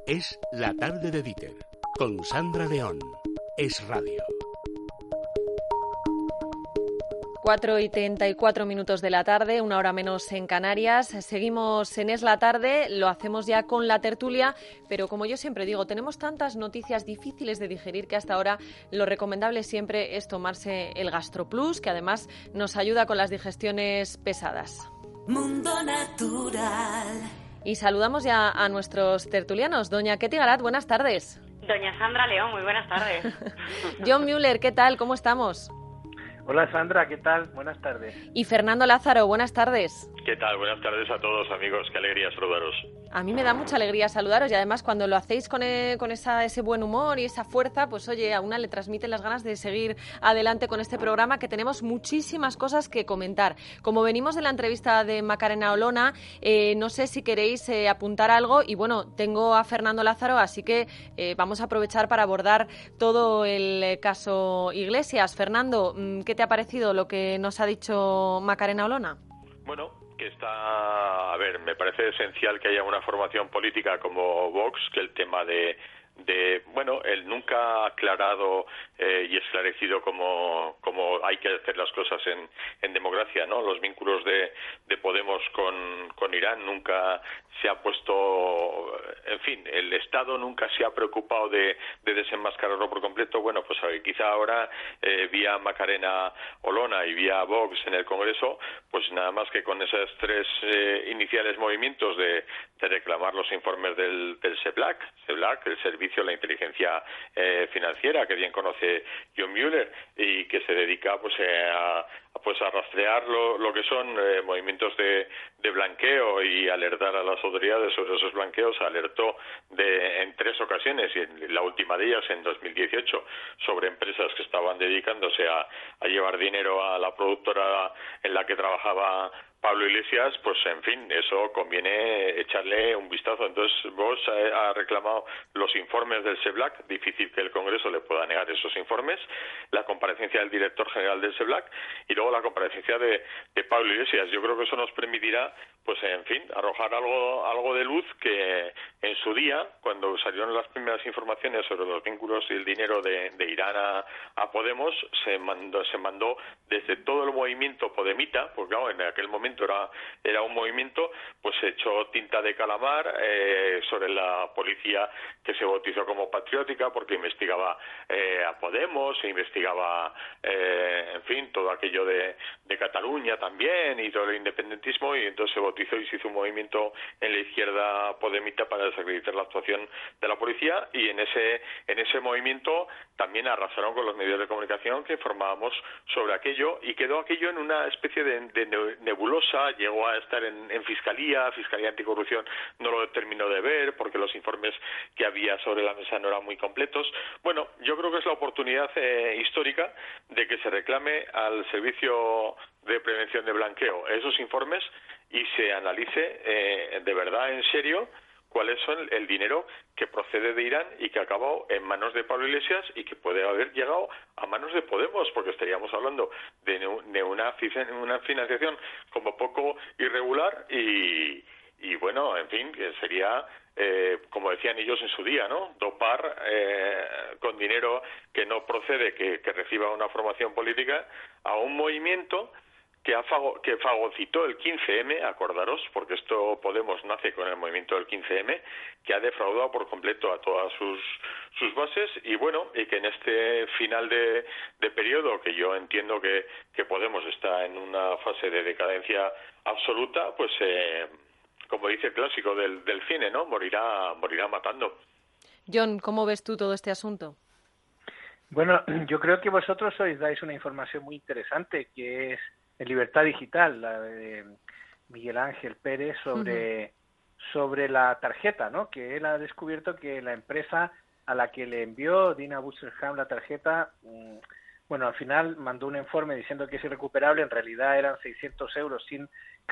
Es La Tarde de Dieter, con Sandra León. Es Radio. 4:34 de la tarde, una hora menos en Canarias. Seguimos en Es la Tarde, lo hacemos ya con la tertulia, pero como yo siempre digo, tenemos tantas noticias difíciles de digerir que hasta ahora lo recomendable siempre es tomarse el GastroPlus, que además nos ayuda con las digestiones pesadas. Mundo Natural. Y saludamos ya a nuestros tertulianos. Doña Ketty Garat, buenas tardes. Doña Sandra León, muy buenas tardes. John Müller, ¿qué tal? ¿Cómo estamos? Hola Sandra, ¿qué tal? Buenas tardes. Y Fernando Lázaro, buenas tardes. ¿Qué tal? Buenas tardes a todos, amigos. Qué alegría saludaros. A mí me da mucha alegría saludaros y además cuando lo hacéis con ese buen humor y esa fuerza, pues oye, a una le transmiten las ganas de seguir adelante con este programa, que tenemos muchísimas cosas que comentar. Como venimos de la entrevista de Macarena Olona, no sé si queréis apuntar algo y bueno, tengo a Fernando Lázaro, así que vamos a aprovechar para abordar todo el caso Iglesias. Fernando, ¿qué te ha parecido lo que nos ha dicho Macarena Olona? Bueno, que está, a ver, me parece esencial que haya una formación política como Vox, que el tema de bueno, él nunca ha aclarado y esclarecido cómo hay que hacer las cosas en democracia, ¿no? Los vínculos de Podemos con Irán nunca se ha puesto, en fin, el Estado nunca se ha preocupado de desenmascararlo por completo. Bueno, pues quizá ahora vía Macarena Olona y vía Vox en el Congreso, pues nada más que con esos tres iniciales movimientos de reclamar los informes del CEPLAC, el Servicio de la Inteligencia Financiera, que bien conoce John Müller, y que se dedica pues a rastrear lo que son movimientos de blanqueo y alertar a las autoridades sobre esos blanqueos. Alertó en 3 ocasiones, y la última de ellas en 2018, sobre empresas que estaban dedicándose a llevar dinero a la productora en la que trabajaba Pablo Iglesias. Pues en fin, eso conviene echarle un vistazo. Entonces Vox ha reclamado los informes del SEBLAC, difícil que el Congreso le pueda negar esos informes, la comparecencia del director general del SEBLAC y luego la comparecencia de Pablo Iglesias. Yo creo que eso nos permitirá, pues en fin, arrojar algo de luz, que en su día, cuando salieron las primeras informaciones sobre los vínculos y el dinero de Irán a Podemos, se mandó desde todo el movimiento podemita, porque claro, en aquel momento era un movimiento, pues se echó tinta de calamar sobre la policía, que se bautizó como patriótica porque investigaba a Podemos, e investigaba en fin, todo aquello de Cataluña también y todo el independentismo, y entonces se bautizó y se hizo un movimiento en la izquierda podemita para desacreditar la actuación de la policía, y en ese movimiento también arrasaron con los medios de comunicación que informábamos sobre aquello, y quedó aquello en una especie de nebulosa. Llegó a estar en Fiscalía Anticorrupción no lo terminó de ver porque los informes que había sobre la mesa no eran muy completos. Bueno, yo creo que es la oportunidad histórica de que se reclame al Servicio de Prevención de Blanqueo esos informes y se analice de verdad, en serio, cuáles son el dinero que procede de Irán y que ha acabado en manos de Pablo Iglesias y que puede haber llegado a manos de Podemos, porque estaríamos hablando de una financiación como poco irregular y bueno, en fin, que sería, como decían ellos en su día, ¿no?, dopar con dinero que no procede, que reciba una formación política, a un movimiento que fagocitó el 15M, acordaros, porque esto Podemos nace con el movimiento del 15M, que ha defraudado por completo a todas sus bases, y bueno, y que en este final de periodo, que yo entiendo que Podemos está en una fase de decadencia absoluta, pues como dice el clásico del cine, ¿no?, morirá matando. John, ¿cómo ves tú todo este asunto? Bueno, yo creo que vosotros dais una información muy interesante, que es en Libertad Digital, la de Miguel Ángel Pérez, sobre la tarjeta, ¿no?, que él ha descubierto que la empresa a la que le envió Dina Busselham la tarjeta, bueno, al final mandó un informe diciendo que es irrecuperable. En realidad eran 600 euros sin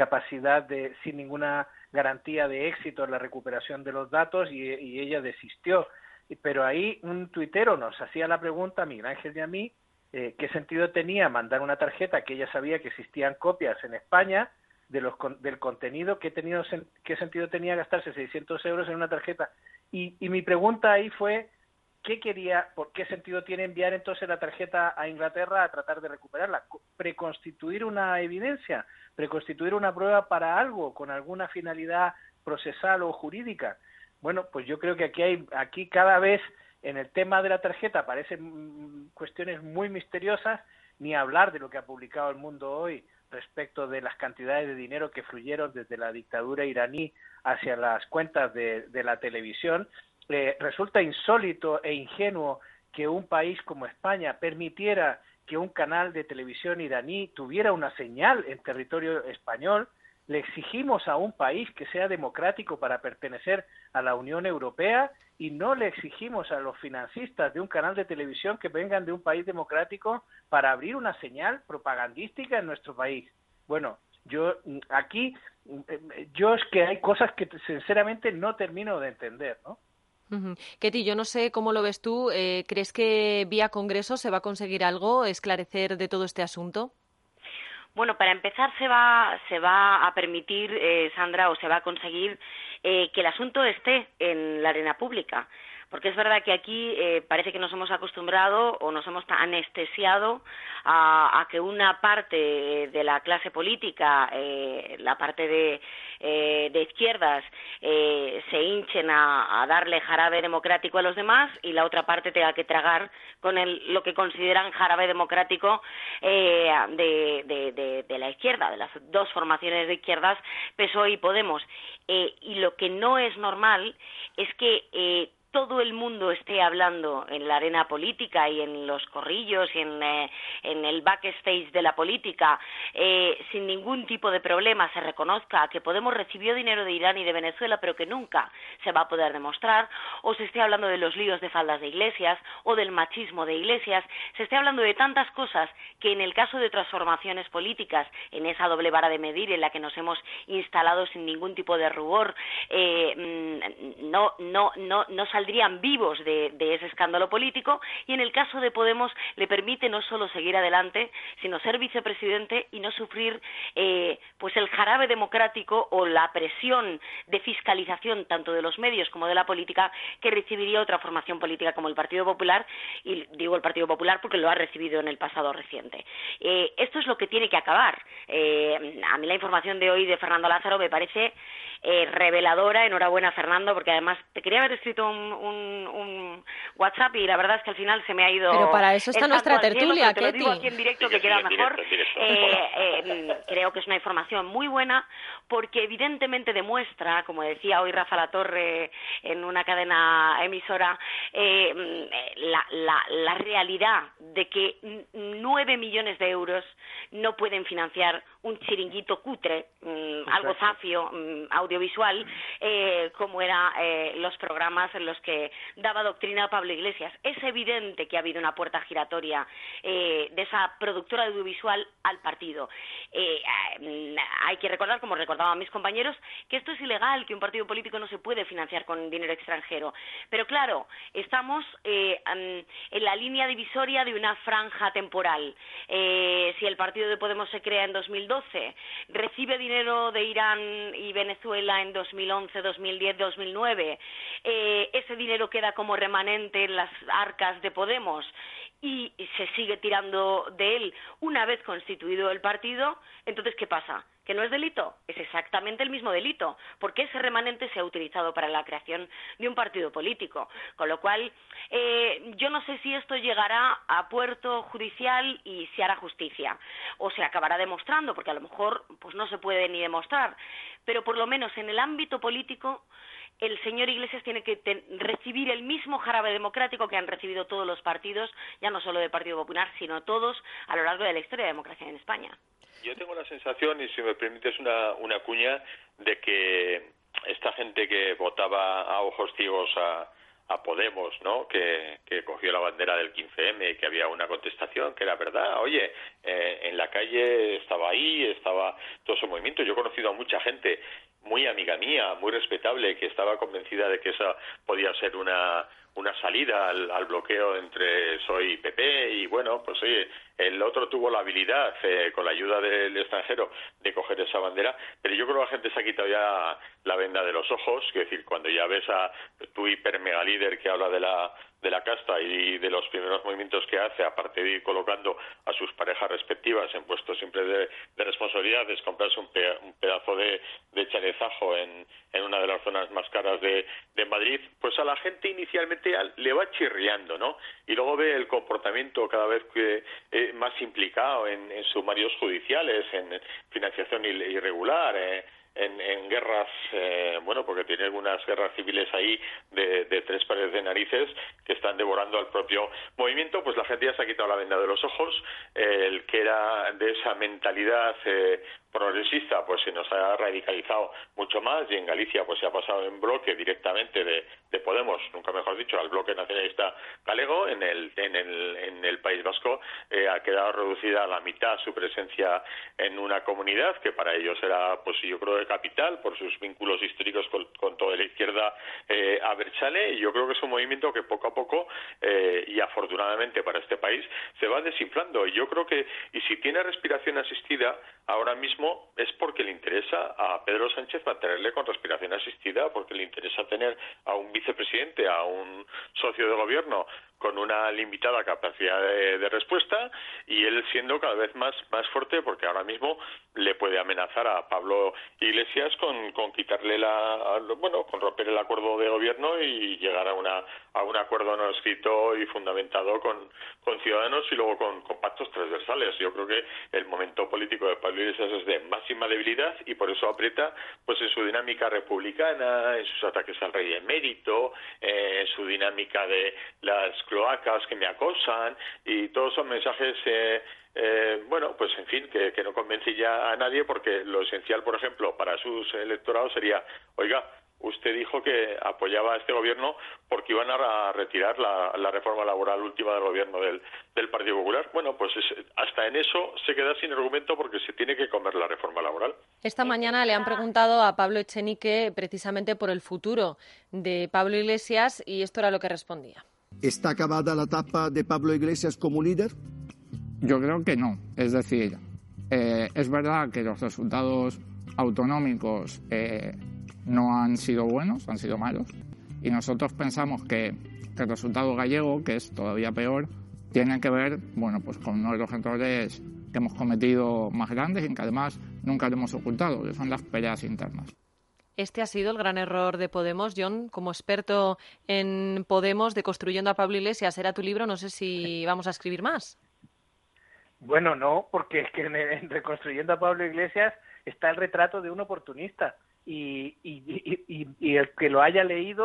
ninguna garantía de éxito en la recuperación de los datos, y ella desistió. Pero ahí un tuitero nos hacía la pregunta, a Miguel Ángel y a mí, qué sentido tenía mandar una tarjeta que ella sabía que existían copias en España del contenido, qué sentido tenía gastarse 600 euros en una tarjeta. Y mi pregunta ahí fue, ¿por qué sentido tiene enviar entonces la tarjeta a Inglaterra a tratar de recuperarla? ¿Preconstituir una evidencia? ¿Preconstituir una prueba para algo, con alguna finalidad procesal o jurídica? Bueno, pues yo creo que aquí cada vez en el tema de la tarjeta aparecen cuestiones muy misteriosas, ni hablar de lo que ha publicado El Mundo hoy respecto de las cantidades de dinero que fluyeron desde la dictadura iraní hacia las cuentas de la televisión. Resulta insólito e ingenuo que un país como España permitiera que un canal de televisión iraní tuviera una señal en territorio español. Le exigimos a un país que sea democrático para pertenecer a la Unión Europea y no le exigimos a los financistas de un canal de televisión que vengan de un país democrático para abrir una señal propagandística en nuestro país. Bueno, yo es que hay cosas que sinceramente no termino de entender, ¿no? Ketty, yo no sé cómo lo ves tú. ¿Crees que vía Congreso se va a conseguir algo, esclarecer de todo este asunto? Bueno, para empezar se va a permitir, Sandra, o se va a conseguir que el asunto esté en la arena pública. Porque es verdad que aquí parece que nos hemos acostumbrado o nos hemos anestesiado a que una parte de la clase política, la parte de izquierdas, se hinchen a darle jarabe democrático a los demás y la otra parte tenga que tragar con lo que consideran jarabe democrático de la izquierda, de las dos formaciones de izquierdas, PSOE y Podemos. Y lo que no es normal es que todo el mundo esté hablando en la arena política y en los corrillos y en el backstage de la política sin ningún tipo de problema, se reconozca que Podemos recibió dinero de Irán y de Venezuela pero que nunca se va a poder demostrar, o se esté hablando de los líos de faldas de Iglesias o del machismo de Iglesias, se esté hablando de tantas cosas que en el caso de transformaciones políticas, en esa doble vara de medir en la que nos hemos instalado sin ningún tipo de rubor, no saldrían vivos de ese escándalo político, y en el caso de Podemos le permite no solo seguir adelante, sino ser vicepresidente y no sufrir pues el jarabe democrático o la presión de fiscalización tanto de los medios como de la política que recibiría otra formación política como el Partido Popular, y digo el Partido Popular porque lo ha recibido en el pasado reciente. Esto es lo que tiene que acabar. A mí la información de hoy de Fernando Lázaro me parece reveladora. Enhorabuena, Fernando, porque además te quería haber escrito un WhatsApp y la verdad es que al final se me ha ido. Pero para eso está nuestra tertulia, Ketty. Te lo digo aquí en directo, que queda mejor. Creo que es una información muy buena porque evidentemente demuestra, como decía hoy Rafa Latorre en una cadena emisora, la realidad de que 9 millones de euros no pueden financiar un chiringuito cutre, algo zafio, audiovisual, como eran los programas en los que daba doctrina a Pablo Iglesias. Es evidente que ha habido una puerta giratoria de esa productora audiovisual al partido. Hay que recordar, como recordaban mis compañeros, que esto es ilegal, que un partido político no se puede financiar con dinero extranjero. Pero claro, estamos en la línea divisoria de una franja temporal. Si el partido de Podemos se crea en 2012, recibe dinero de Irán y Venezuela en 2011, 2010, 2009, ese dinero queda como remanente en las arcas de Podemos y se sigue tirando de él una vez constituido el partido, entonces ¿qué pasa? ¿Que no es delito? Es exactamente el mismo delito, porque ese remanente se ha utilizado para la creación de un partido político. Con lo cual, yo no sé si esto llegará a puerto judicial y se hará justicia, o se acabará demostrando, porque a lo mejor pues no se puede ni demostrar, pero por lo menos en el ámbito político el señor Iglesias tiene que recibir el mismo jarabe democrático que han recibido todos los partidos, ya no solo del Partido Popular, sino todos a lo largo de la historia de la democracia en España. Yo tengo la sensación, y si me permites una cuña, de que esta gente que votaba a ojos ciegos a Podemos, ¿no?, que cogió la bandera del 15M y que había una contestación que era verdad. Oye, en la calle estaba todo ese movimiento. Yo he conocido a mucha gente muy amiga mía, muy respetable, que estaba convencida de que esa podía ser una una salida al bloqueo entre PSOE y PP, y bueno, pues oye, el otro tuvo la habilidad, con la ayuda del extranjero, de coger esa bandera, pero yo creo que la gente se ha quitado ya la venda de los ojos, es decir, cuando ya ves a tu hiper mega líder que habla de la casta y de los primeros movimientos que hace, aparte de ir colocando a sus parejas respectivas en puestos siempre de responsabilidad, es comprarse un pedazo de chalezajo en una de las zonas más caras de Madrid, pues a la gente inicialmente le va chirriando, ¿no? Y luego ve el comportamiento cada vez que más implicado en sumarios judiciales, en financiación irregular, en guerras, bueno, porque tiene algunas guerras civiles ahí de tres pares de narices que están devorando al propio movimiento, pues la gente ya se ha quitado la venda de los ojos. El que era de esa mentalidad progresista, pues se nos ha radicalizado mucho más, y en Galicia pues se ha pasado en bloque directamente de Podemos, nunca mejor dicho, al bloque nacionalista galego. En el País Vasco ha quedado reducida a la mitad su presencia en una comunidad que para ellos era, pues yo creo, de capital por sus vínculos históricos con toda la izquierda abertzale, y yo creo que es un movimiento que poco a poco, y afortunadamente para este país, se va desinflando. Y yo creo que, y si tiene respiración asistida ahora mismo, es porque le interesa a Pedro Sánchez mantenerle con respiración asistida, porque le interesa tener a un vicepresidente, a un socio de gobierno con una limitada capacidad de respuesta, y él siendo cada vez más fuerte, porque ahora mismo le puede amenazar a Pablo Iglesias con quitarle con romper el acuerdo de gobierno y llegar a un acuerdo no escrito y fundamentado con Ciudadanos, y luego con pactos transversales. Yo creo que el momento político de Pablo Iglesias es de máxima debilidad, y por eso aprieta pues en su dinámica republicana, en sus ataques al rey emérito, en su dinámica de las cloacas que me acosan, y todos son mensajes bueno, pues en fin, que no convence ya a nadie, porque lo esencial, por ejemplo, para sus electorados sería: oiga, usted dijo que apoyaba a este gobierno porque iban a retirar la reforma laboral última del gobierno del Partido Popular. Bueno, pues hasta en eso se queda sin argumento, porque se tiene que comer la reforma laboral. Esta mañana le han preguntado a Pablo Echenique precisamente por el futuro de Pablo Iglesias, y esto era lo que respondía. ¿Está acabada la etapa de Pablo Iglesias como líder? Yo creo que no. Es decir, es verdad que los resultados autonómicos no han sido buenos, han sido malos, y nosotros pensamos que el resultado gallego, que es todavía peor, tiene que ver, bueno, pues con uno de los errores que hemos cometido más grandes y que además nunca lo hemos ocultado, que son las peleas internas. Este ha sido el gran error de Podemos. John, como experto en Podemos, de Construyendo a Pablo Iglesias, era tu libro, no sé si vamos a escribir más. Bueno, no, porque es que en Reconstruyendo a Pablo Iglesias está el retrato de un oportunista, y el que lo haya leído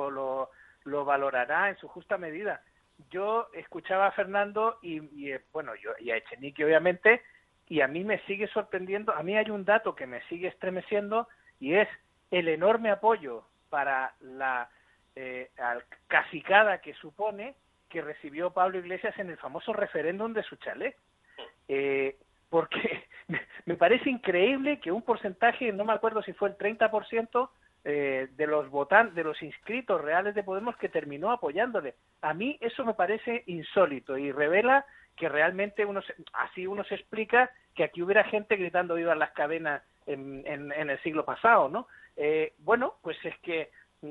lo valorará en su justa medida. Yo escuchaba a Fernando y a Echenique, obviamente, y a mí me sigue sorprendiendo. A mí hay un dato que me sigue estremeciendo, y es el enorme apoyo para la cacicada que supone que recibió Pablo Iglesias en el famoso referéndum de su chalet. Porque me parece increíble que un porcentaje, no me acuerdo si fue el 30% de los votantes, de los inscritos reales de Podemos, que terminó apoyándole. A mí eso me parece insólito y revela que realmente uno se explica que aquí hubiera gente gritando viva las cadenas en el siglo pasado, ¿no? Bueno, pues es que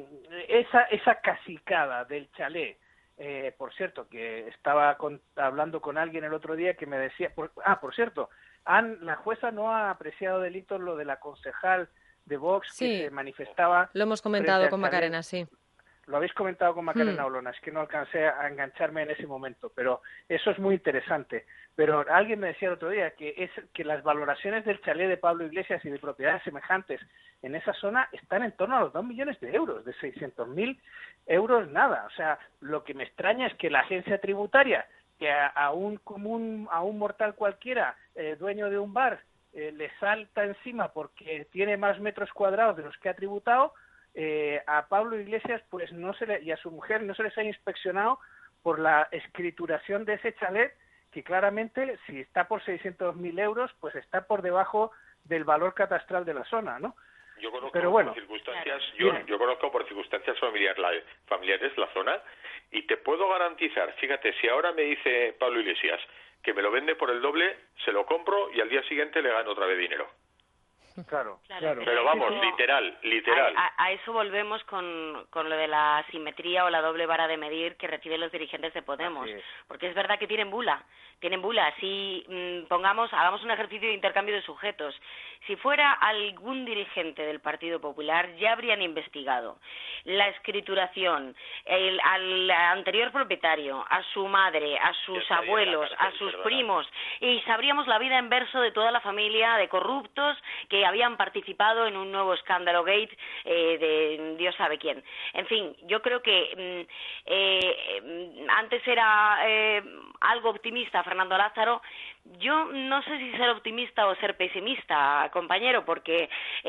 esa cacicada del chalet. Por cierto, que estaba hablando con alguien el otro día que me decía, por cierto, la jueza no ha apreciado delitos lo de la concejal de Vox, sí, que se manifestaba. Lo hemos comentado con Macarena, sí. Lo habéis comentado con Macarena Olona, es que no alcancé a engancharme en ese momento, pero eso es muy interesante. Pero alguien me decía el otro día que las valoraciones del chalet de Pablo Iglesias y de propiedades semejantes en esa zona están en torno a los 2 millones de euros, de 600.000 euros nada. O sea, lo que me extraña es que la agencia tributaria, que a un mortal cualquiera, dueño de un bar, le salta encima porque tiene más metros cuadrados de los que ha tributado, a Pablo Iglesias pues y a su mujer no se les ha inspeccionado por la escrituración de ese chalet, que claramente, si está por 600.000 euros, pues está por debajo del valor catastral de la zona, ¿no? Yo conozco una circunstancia circunstancias, Claro. yo conozco por circunstancias familiares la zona y te puedo garantizar, fíjate, si ahora me dice Pablo Iglesias que me lo vende por el doble, se lo compro y al día siguiente le gano otra vez dinero. Claro. Pero vamos, literal. A eso volvemos con lo de la asimetría o la doble vara de medir que reciben los dirigentes de Podemos. Porque es verdad que tienen bula. Si hagamos un ejercicio de intercambio de sujetos. Si fuera algún dirigente del Partido Popular, ya habrían investigado la escrituración, al anterior propietario, a su madre, a sus abuelos, a sus primos, y sabríamos la vida en verso de toda la familia de corruptos que habían participado en un nuevo escándalo gate de Dios sabe quién. En fin, yo creo que antes era algo optimista Fernando Lázaro. Yo no sé si ser optimista o ser pesimista, compañero, porque,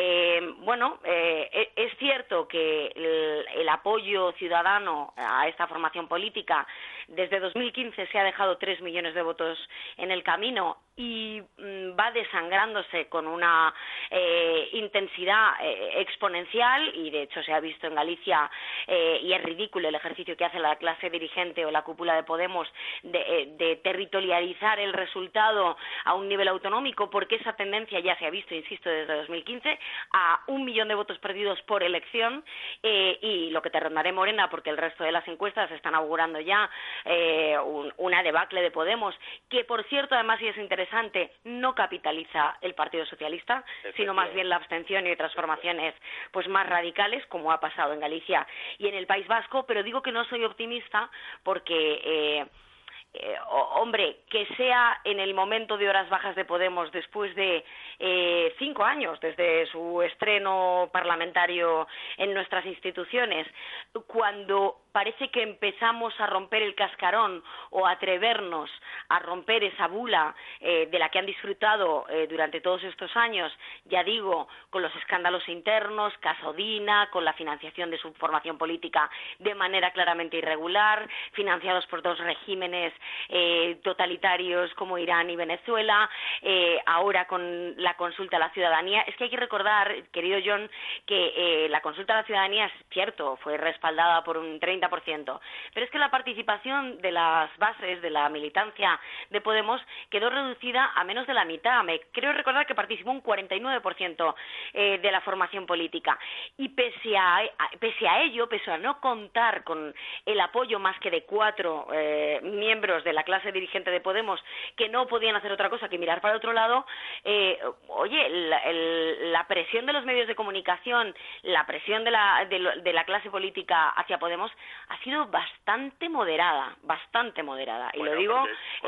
es cierto que el apoyo ciudadano a esta formación política desde 2015 se ha dejado 3 millones de votos en el camino y va desangrándose con una intensidad exponencial, y de hecho se ha visto en Galicia, y es ridículo el ejercicio que hace la clase dirigente o la cúpula de Podemos de territorializar el resultado a un nivel autonómico, porque esa tendencia ya se ha visto, insisto, desde 2015, a 1 millón de votos perdidos por elección, y lo que te rondaré, Morena, porque el resto de las encuestas están augurando ya una debacle de Podemos, que por cierto, además, y es interesante, no capitaliza el Partido Socialista, sino más bien la abstención y otras formaciones pues más radicales, como ha pasado en Galicia y en el País Vasco. Pero digo que no soy optimista porque hombre, que sea en el momento de horas bajas de Podemos, después de 5 años desde su estreno parlamentario en nuestras instituciones, cuando parece que empezamos a romper el cascarón o a atrevernos a romper esa bula de la que han disfrutado durante todos estos años, ya digo, con los escándalos internos, Casodina, con la financiación de su formación política de manera claramente irregular, financiados por 2 regímenes totalitarios como Irán y Venezuela, ahora con la consulta a la ciudadanía. Es que hay que recordar, querido John, que la consulta a la ciudadanía, es cierto, fue respaldada por un 30%, pero es que la participación de las bases de la militancia de Podemos quedó reducida a menos de la mitad. Me creo recordar que participó un 49% de la formación política, y pese a ello, pese a no contar con el apoyo más que de 4 miembros de la clase dirigente de Podemos, que no podían hacer otra cosa que mirar para otro lado, la presión de los medios de comunicación, la presión de la clase política hacia Podemos ha sido bastante moderada, y bueno, lo digo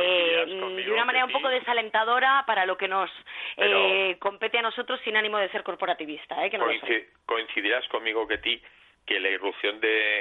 de una manera un poco desalentadora para lo que nos compete a nosotros, sin ánimo de ser corporativista, que no coincidirás conmigo que la irrupción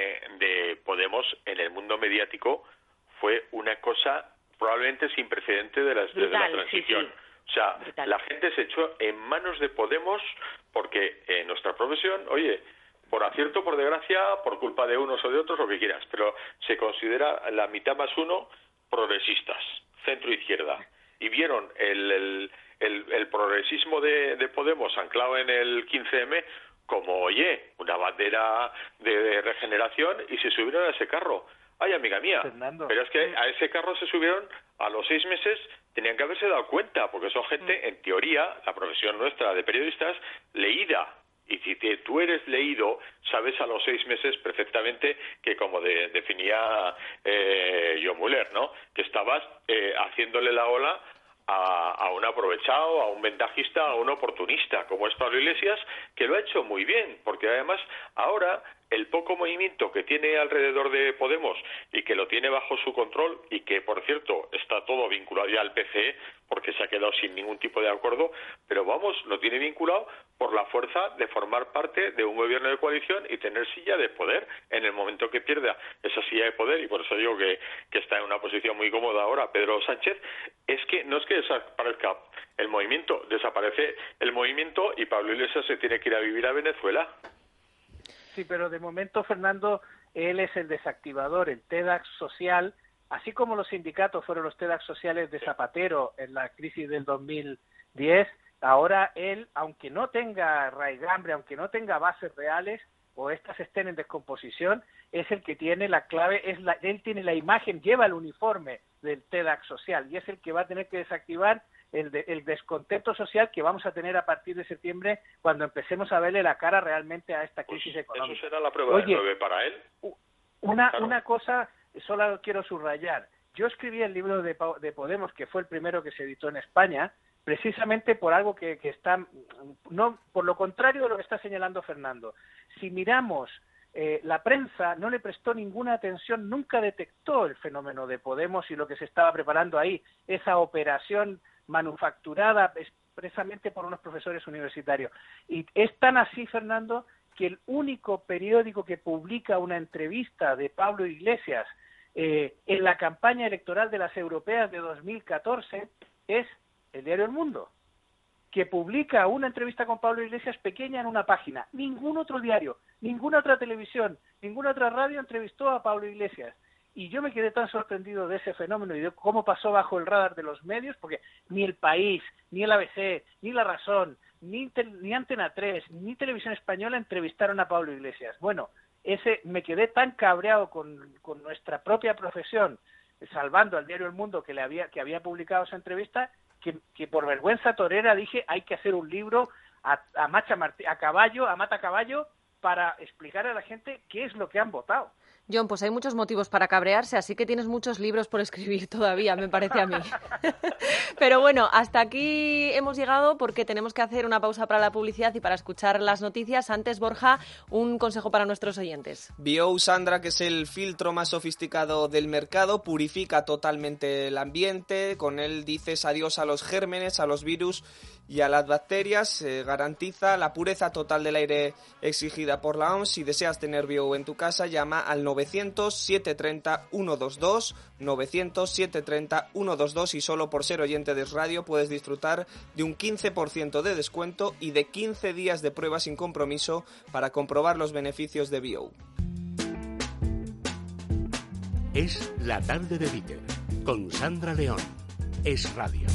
de Podemos en el mundo mediático fue una cosa probablemente sin precedente desde la transición. Sí. O sea, la gente se echó en manos de Podemos porque en nuestra profesión, oye, por acierto, por desgracia, por culpa de unos o de otros, lo que quieras, pero se considera la mitad más uno progresistas, centro-izquierda, y vieron el progresismo de Podemos anclado en el 15M como, oye, una bandera de regeneración, y se subieron a ese carro. Ay, amiga mía, Fernando. Pero es que a ese carro se subieron a los 6 meses, tenían que haberse dado cuenta, porque son gente, en teoría, la profesión nuestra de periodistas, leída. Y si tú eres leído, sabes a los 6 meses perfectamente que, como definía John Muller, ¿no?, que estabas haciéndole la ola a un aprovechado, a un ventajista, a un oportunista, como es Pablo Iglesias, que lo ha hecho muy bien, porque además ahora el poco movimiento que tiene alrededor de Podemos y que lo tiene bajo su control, y que, por cierto, está todo vinculado ya al PCE porque se ha quedado sin ningún tipo de acuerdo, pero vamos, lo tiene vinculado por la fuerza de formar parte de un gobierno de coalición y tener silla de poder en el momento que pierda esa silla de poder. Y por eso digo que está en una posición muy cómoda ahora Pedro Sánchez. Es que no es que desaparezca el movimiento, desaparece el movimiento y Pablo Iglesias se tiene que ir a vivir a Venezuela. Sí, pero de momento, Fernando, él es el desactivador, el TEDx social, así como los sindicatos fueron los TEDx sociales de Zapatero en la crisis del 2010, ahora él, aunque no tenga raigambre, aunque no tenga bases reales, o estas estén en descomposición, es el que tiene la clave, él tiene la imagen, lleva el uniforme del TEDx social, y es el que va a tener que desactivar el descontento social que vamos a tener a partir de septiembre, cuando empecemos a verle la cara realmente a esta crisis económica. Eso será la prueba de 9 para él. Una cosa, solo quiero subrayar. Yo escribí el libro de Podemos, que fue el primero que se editó en España, precisamente por algo que está, no, por lo contrario de lo que está señalando Fernando. Si miramos, la prensa no le prestó ninguna atención, nunca detectó el fenómeno de Podemos y lo que se estaba preparando ahí, esa operación manufacturada expresamente por unos profesores universitarios. Y es tan así, Fernando, que el único periódico que publica una entrevista de Pablo Iglesias en la campaña electoral de las europeas de 2014 es el diario El Mundo, que publica una entrevista con Pablo Iglesias pequeña en una página. Ningún otro diario, ninguna otra televisión, ninguna otra radio entrevistó a Pablo Iglesias. Y yo me quedé tan sorprendido de ese fenómeno y de cómo pasó bajo el radar de los medios, porque ni El País, ni el ABC, ni La Razón, ni Antena 3, ni Televisión Española entrevistaron a Pablo Iglesias. Bueno, me quedé tan cabreado con nuestra propia profesión, salvando al diario El Mundo que había publicado esa entrevista, que por vergüenza torera dije, hay que hacer un libro a mata caballo, para explicar a la gente qué es lo que han votado. John, pues hay muchos motivos para cabrearse, así que tienes muchos libros por escribir todavía, me parece a mí. Pero bueno, hasta aquí hemos llegado porque tenemos que hacer una pausa para la publicidad y para escuchar las noticias. Antes, Borja, un consejo para nuestros oyentes. Bio, Sandra, que es el filtro más sofisticado del mercado, purifica totalmente el ambiente. Con él dices adiós a los gérmenes, a los virus y a las bacterias. Garantiza la pureza total del aire exigida por la OMS. Si deseas tener Bio en tu casa, llama al 900-730-122, 900-730-122, y solo por ser oyente de Radio puedes disfrutar de un 15% de descuento y de 15 días de prueba sin compromiso para comprobar los beneficios de Bio. Es la tarde de Dieter, con Sandra León. Es Radio.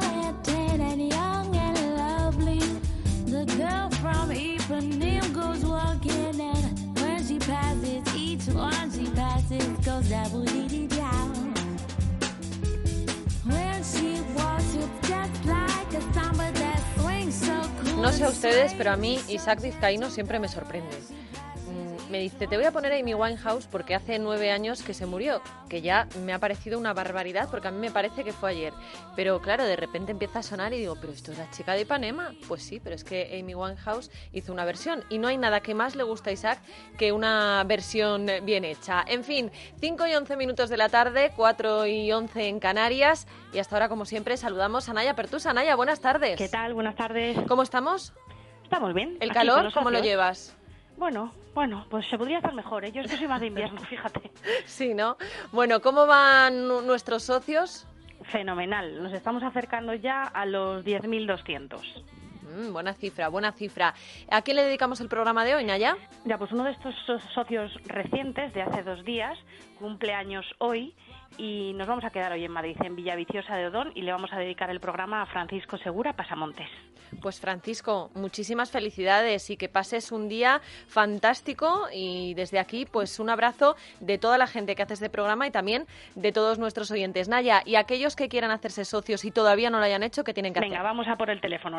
No sé a ustedes, pero a mí Isaac Vizcaíno siempre me sorprende. Me dice, te voy a poner Amy Winehouse porque hace 9 años que se murió, que ya me ha parecido una barbaridad porque a mí me parece que fue ayer. Pero claro, de repente empieza a sonar y digo, ¿pero esto es la chica de Ipanema? Pues sí, pero es que Amy Winehouse hizo una versión y no hay nada que más le guste a Isaac que una versión bien hecha. En fin, 5 y 11 minutos de la tarde, 4 y 11 en Canarias, y hasta ahora, como siempre, saludamos a Naya Pertusa. Naya, buenas tardes. ¿Qué tal? Buenas tardes. ¿Cómo estamos? Estamos bien. ¿El calor cómo lo llevas? Bueno, pues se podría hacer mejor, ¿eh? Yo es que soy más de invierno, fíjate. Sí, ¿no? Bueno, ¿cómo van nuestros socios? Fenomenal, nos estamos acercando ya a los 10.200. Buena cifra, buena cifra. ¿A quién le dedicamos el programa de hoy, Naya? Ya, pues uno de estos socios recientes, de hace 2 días, cumple años hoy, y nos vamos a quedar hoy en Madrid, en Villaviciosa de Odón, y le vamos a dedicar el programa a Francisco Segura Pasamontes. Pues Francisco, muchísimas felicidades y que pases un día fantástico, y desde aquí pues un abrazo de toda la gente que hace este programa y también de todos nuestros oyentes. Naya, y aquellos que quieran hacerse socios y todavía no lo hayan hecho, ¿qué tienen que hacer? Venga, vamos a por el teléfono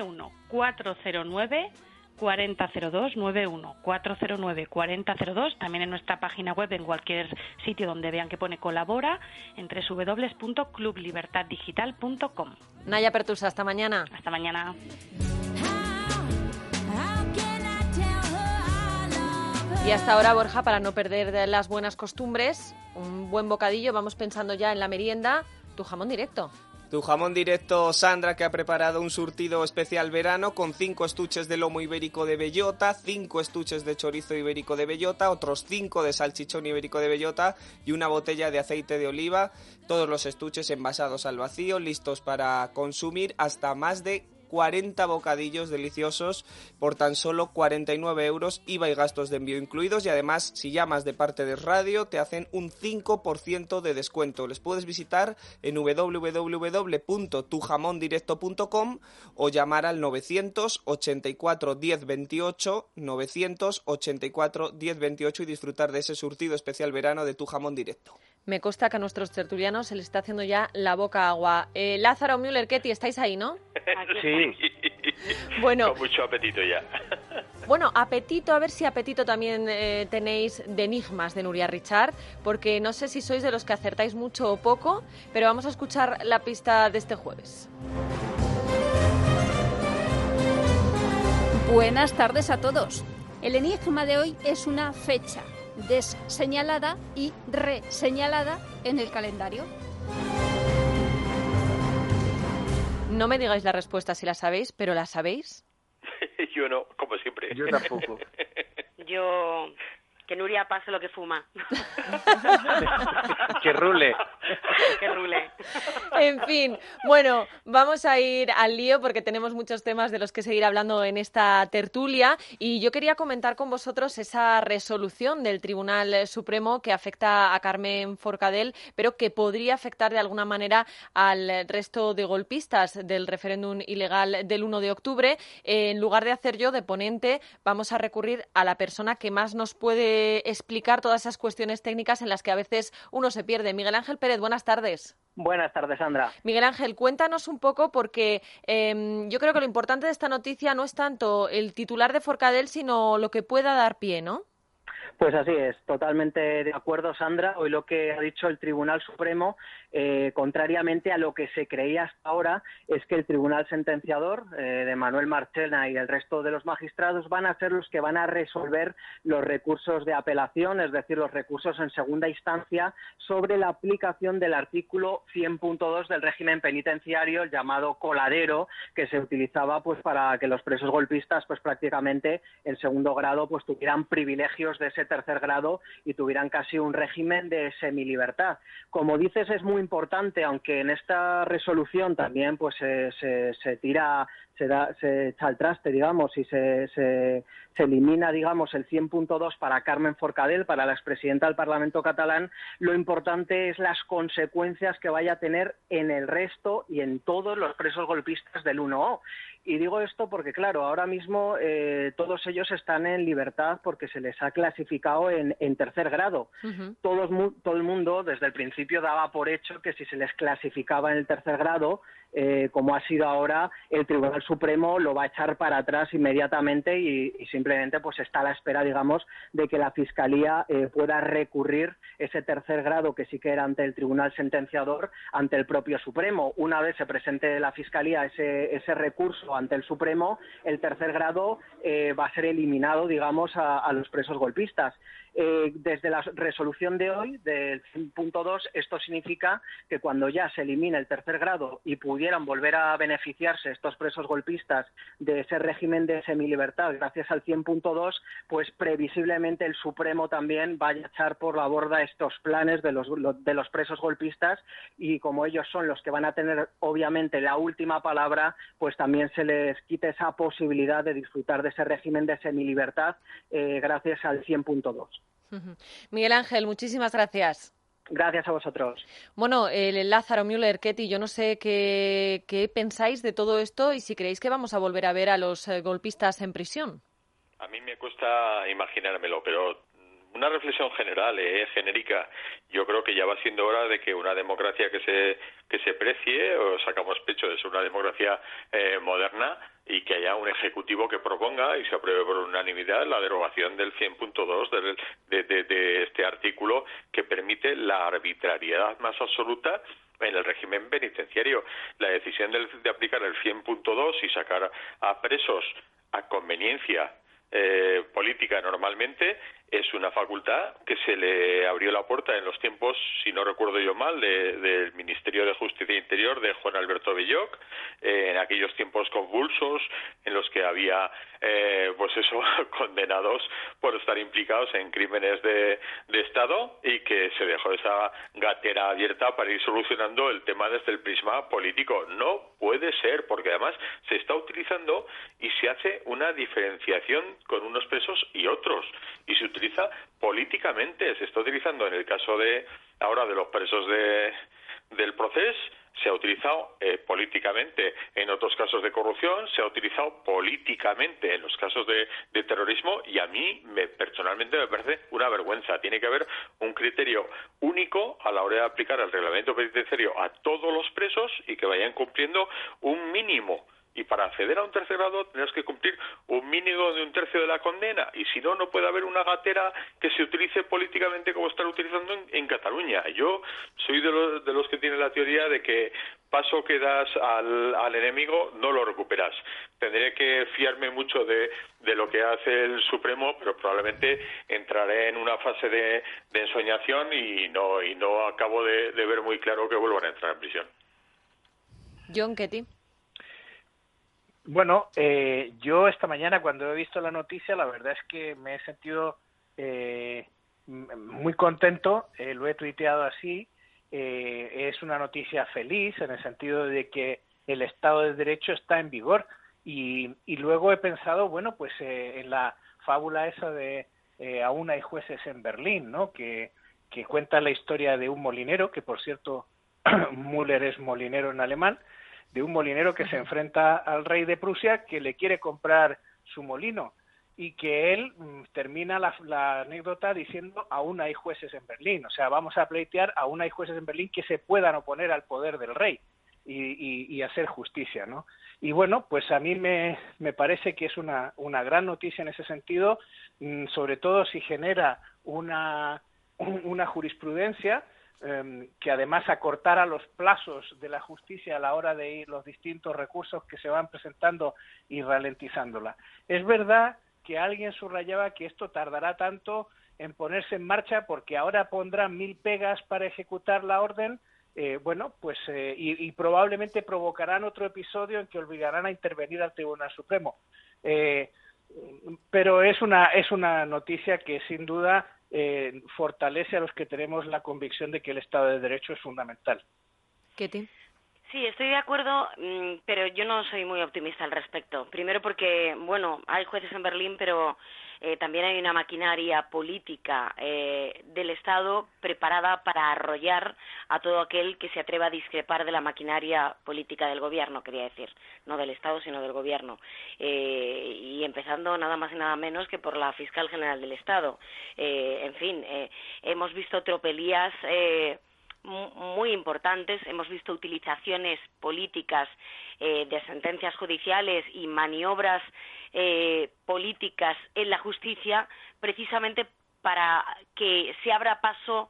91409 4002, 91409 4002, también en nuestra página web, en cualquier sitio donde vean que pone colabora, en www.clublibertaddigital.com. Naya Pertusa, hasta mañana. Hasta mañana. Y hasta ahora, Borja, para no perder las buenas costumbres, un buen bocadillo, vamos pensando ya en la merienda, tu jamón directo. Tu jamón directo, Sandra, que ha preparado un surtido especial verano con 5 estuches de lomo ibérico de bellota, 5 estuches de chorizo ibérico de bellota, otros 5 de salchichón ibérico de bellota y una botella de aceite de oliva. Todos los estuches envasados al vacío, listos para consumir hasta más de 40 bocadillos deliciosos por tan solo 49 euros, IVA y gastos de envío incluidos, y además, si llamas de parte de Radio, te hacen un 5% de descuento. Les puedes visitar en www.tujamondirecto.com o llamar al 984 10 28, 984 10 28 y disfrutar de ese surtido especial verano de Tu Jamón Directo. Me consta que a nuestros tertulianos se les está haciendo ya la boca agua. Lázaro, Müller, Ketty, estáis ahí, ¿no? Sí. Bueno, con mucho apetito ya. Bueno, apetito, a ver si apetito también tenéis de enigmas de Nuria Richard, porque no sé si sois de los que acertáis mucho o poco, pero vamos a escuchar la pista de este jueves. Buenas tardes a todos. El enigma de hoy es una fecha deseñalada y reseñalada en el calendario. No me digáis la respuesta si la sabéis, pero ¿la sabéis? Yo no, como siempre. Yo tampoco. Yo... Que Nuria pase lo que fuma. Que rule. Que rule. En fin, bueno, vamos a ir al lío porque tenemos muchos temas de los que seguir hablando en esta tertulia y yo quería comentar con vosotros esa resolución del Tribunal Supremo que afecta a Carmen Forcadell, pero que podría afectar de alguna manera al resto de golpistas del referéndum ilegal del 1 de octubre. En lugar de hacer yo de ponente, vamos a recurrir a la persona que más nos puede explicar todas esas cuestiones técnicas en las que a veces uno se pierde. Miguel Ángel Pérez, buenas tardes. Buenas tardes, Sandra. Miguel Ángel, cuéntanos un poco porque yo creo que lo importante de esta noticia no es tanto el titular de Forcadell, sino lo que pueda dar pie, ¿no? Pues así es, totalmente de acuerdo, Sandra. Hoy lo que ha dicho el Tribunal Supremo, contrariamente a lo que se creía hasta ahora, es que el Tribunal Sentenciador de Manuel Marchena y el resto de los magistrados van a ser los que van a resolver los recursos de apelación, es decir, los recursos en segunda instancia, sobre la aplicación del artículo 100.2 del régimen penitenciario, el llamado coladero, que se utilizaba pues para que los presos golpistas pues prácticamente en segundo grado pues tuvieran privilegios de ese tercer grado y tuvieran casi un régimen de semilibertad. Como dices, es muy importante, aunque en esta resolución también pues se echa al traste, digamos, y se elimina, digamos, el 100.2 para Carmen Forcadell, para la expresidenta del Parlamento catalán. Lo importante es las consecuencias que vaya a tener en el resto y en todos los presos golpistas del 1O. Y digo esto porque, claro, ahora mismo todos ellos están en libertad porque se les ha clasificado en tercer grado. Uh-huh. Todo el mundo desde el principio daba por hecho que si se les clasificaba en el tercer grado, como ha sido ahora, el Tribunal Supremo lo va a echar para atrás inmediatamente y simplemente pues está a la espera, digamos, de que la Fiscalía pueda recurrir ese tercer grado que sí que era ante el Tribunal Sentenciador, ante el propio Supremo. Una vez se presente la Fiscalía ese recurso ante el Supremo, el tercer grado va a ser eliminado, digamos, a los presos golpistas. Desde la resolución de hoy, del 100.2, esto significa que cuando ya se elimine el tercer grado y pudieran volver a beneficiarse estos presos golpistas de ese régimen de semilibertad gracias al 100.2, pues previsiblemente el Supremo también vaya a echar por la borda estos planes de los presos golpistas y como ellos son los que van a tener obviamente la última palabra, pues también se les quite esa posibilidad de disfrutar de ese régimen de semilibertad gracias al 100.2. Miguel Ángel, muchísimas gracias. Gracias a vosotros. Bueno, Lázaro, Müller, Ketty, yo no sé qué pensáis de todo esto y si creéis que vamos a volver a ver a los golpistas en prisión. A mí me cuesta imaginármelo, pero una reflexión general, genérica. Yo creo que ya va siendo hora de que una democracia que se precie, o sacamos pecho de ser una democracia moderna, y que haya un ejecutivo que proponga y se apruebe por unanimidad la derogación del 100.2 de este artículo que permite la arbitrariedad más absoluta en el régimen penitenciario. La decisión de aplicar el 100.2 y sacar a presos a conveniencia política normalmente es una facultad que se le abrió la puerta en los tiempos, si no recuerdo yo mal, del Ministerio de Justicia e Interior de Juan Alberto Belloc, en aquellos tiempos convulsos en los que había condenados por estar implicados en crímenes de Estado, y que se dejó esa gatera abierta para ir solucionando el tema desde el prisma político. No puede ser, porque además se está utilizando y se hace una diferenciación con unos presos y otros, y se utiliza políticamente. Se está utilizando en el caso de ahora de los presos del Procés, se ha utilizado políticamente en otros casos de corrupción, se ha utilizado políticamente en los casos de terrorismo, y a mí personalmente me parece una vergüenza. Tiene que haber un criterio único a la hora de aplicar el reglamento penitenciario a todos los presos y que vayan cumpliendo un mínimo. Y para acceder a un tercer grado tendrás que cumplir un mínimo de 1/3 de la condena, y si no, no puede haber una gatera que se utilice políticamente como están utilizando en Cataluña. Yo soy de los que tienen la teoría de que paso que das al enemigo no lo recuperas. Tendré que fiarme mucho de lo que hace el Supremo, pero probablemente entraré en una fase de ensoñación y no acabo de ver muy claro que vuelvan a entrar en prisión. John Ketty. Bueno, yo esta mañana cuando he visto la noticia, la verdad es que me he sentido muy contento, lo he tuiteado así. Es una noticia feliz en el sentido de que el Estado de Derecho está en vigor, y luego he pensado, bueno, pues en la fábula esa de Aún hay jueces en Berlín, ¿no? Que cuenta la historia de un molinero, que por cierto Müller es molinero en alemán, de un molinero que se enfrenta al rey de Prusia, que le quiere comprar su molino, y que él termina la anécdota diciendo: aún hay jueces en Berlín, o sea, vamos a pleitear, aún hay jueces en Berlín que se puedan oponer al poder del rey y hacer justicia, ¿no? Y bueno, pues a mí me parece que es una gran noticia en ese sentido, sobre todo si genera una jurisprudencia que además acortara los plazos de la justicia a la hora de ir los distintos recursos que se van presentando y ralentizándola. Es verdad que alguien subrayaba que esto tardará tanto en ponerse en marcha porque ahora pondrán 1000 pegas para ejecutar la orden, y probablemente provocarán otro episodio en que obligarán a intervenir al Tribunal Supremo. Pero es una noticia que sin duda fortalece a los que tenemos la convicción de que el Estado de Derecho es fundamental. Ketty. Sí, estoy de acuerdo, pero yo no soy muy optimista al respecto. Primero porque, bueno, hay jueces en Berlín, pero también hay una maquinaria política del Estado preparada para arrollar a todo aquel que se atreva a discrepar de la maquinaria política del gobierno, quería decir, no del Estado, sino del gobierno. Y empezando nada más y nada menos que por la fiscal general del Estado. Hemos visto tropelías muy importantes, hemos visto utilizaciones políticas de sentencias judiciales y maniobras políticas en la justicia precisamente para que se abra paso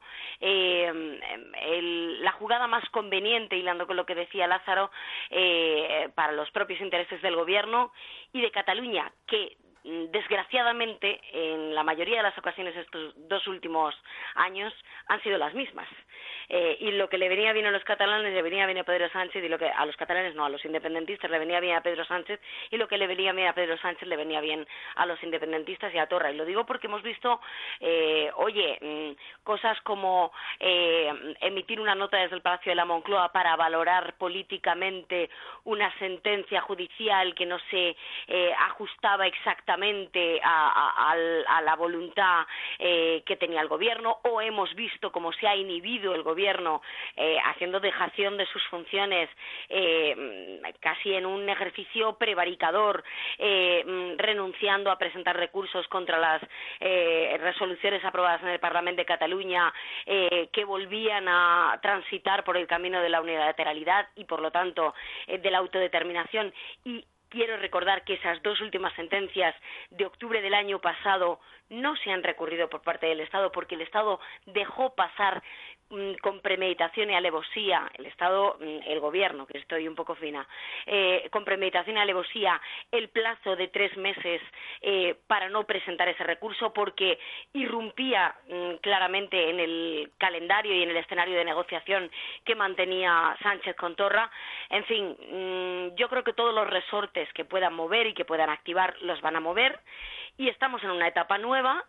la jugada más conveniente, hilando con lo que decía Lázaro, para los propios intereses del gobierno y de Cataluña, que desgraciadamente en la mayoría de las ocasiones estos 2 últimos años han sido las mismas. Y lo que le venía bien a los catalanes le venía bien a Pedro Sánchez, y lo que a los catalanes no, a los independentistas le venía bien a Pedro Sánchez, y lo que le venía bien a Pedro Sánchez le venía bien a los independentistas y a Torra. Y lo digo porque hemos visto, cosas como emitir una nota desde el Palacio de la Moncloa para valorar políticamente una sentencia judicial que no se ajustaba exactamente a la voluntad que tenía el gobierno, o hemos visto cómo se ha inhibido el gobierno haciendo dejación de sus funciones casi en un ejercicio prevaricador, renunciando a presentar recursos contra las resoluciones aprobadas en el Parlamento de Cataluña que volvían a transitar por el camino de la unilateralidad y por lo tanto de la autodeterminación. Y quiero recordar que esas 2 últimas sentencias de octubre del año pasado no se han recurrido por parte del Estado porque el Estado dejó pasar con premeditación y alevosía, el Estado, el Gobierno, que estoy un poco fina, con premeditación y alevosía el plazo de 3 meses para no presentar ese recurso, porque irrumpía claramente en el calendario y en el escenario de negociación que mantenía Sánchez con Torra. En fin, yo creo que todos los resortes que puedan mover y que puedan activar los van a mover, y estamos en una etapa nueva.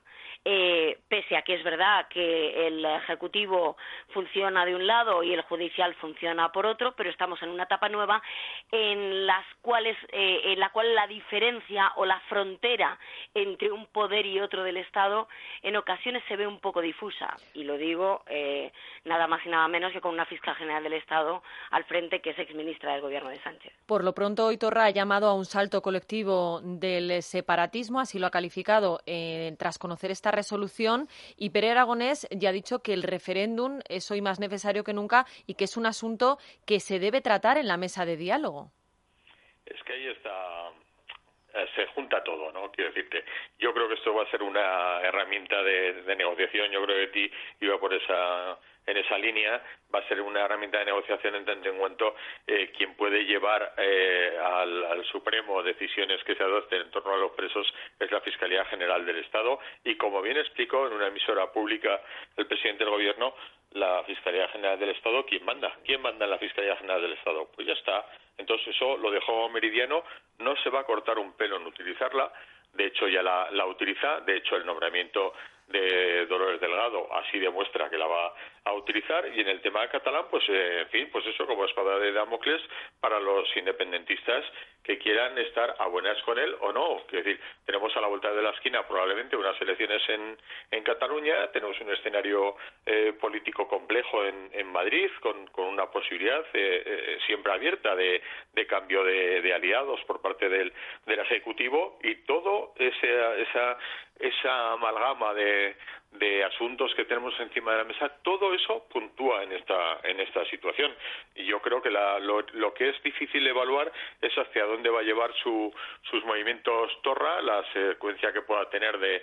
Pese a que es verdad que el Ejecutivo funciona de un lado y el Judicial funciona por otro, pero estamos en una etapa nueva en la cual la diferencia o la frontera entre un poder y otro del Estado en ocasiones se ve un poco difusa, y lo digo nada más y nada menos que con una fiscal general del Estado al frente, que es exministra del Gobierno de Sánchez. Por lo pronto, hoy Torra ha llamado a un salto colectivo del separatismo, así lo ha calificado tras conocer esta resolución, y Pere Aragonés ya ha dicho que el referéndum es hoy más necesario que nunca y que es un asunto que se debe tratar en la mesa de diálogo. Es que ahí está, se junta todo, ¿no? Quiero decirte, yo creo que esto va a ser una herramienta de negociación. Yo creo que ti iba por en esa línea. Va a ser una herramienta de negociación en tanto en cuanto quien puede llevar al Supremo decisiones que se adopten en torno a los presos es la Fiscalía General del Estado, y como bien explicó en una emisora pública el presidente del Gobierno, la Fiscalía General del Estado, ¿quién manda? ¿Quién manda en la Fiscalía General del Estado? Pues ya está. Entonces eso lo dejó meridiano, no se va a cortar un pelo en utilizarla. De hecho ya la utiliza. De hecho el nombramiento de Dolores Delgado así demuestra que la va a utilizar. Y en el tema catalán, pues en fin, pues eso como espada de Damocles para los independentistas que quieran estar a buenas con él o no. Es decir, tenemos a la vuelta de la esquina probablemente unas elecciones en Cataluña, tenemos un escenario político complejo en Madrid, con una posibilidad siempre abierta de cambio de aliados por parte del Ejecutivo, y todo esa amalgama de asuntos que tenemos encima de la mesa, todo eso puntúa en esta situación. Y yo creo que lo que es difícil evaluar es hacia dónde va a llevar sus movimientos Torra, la secuencia que pueda tener de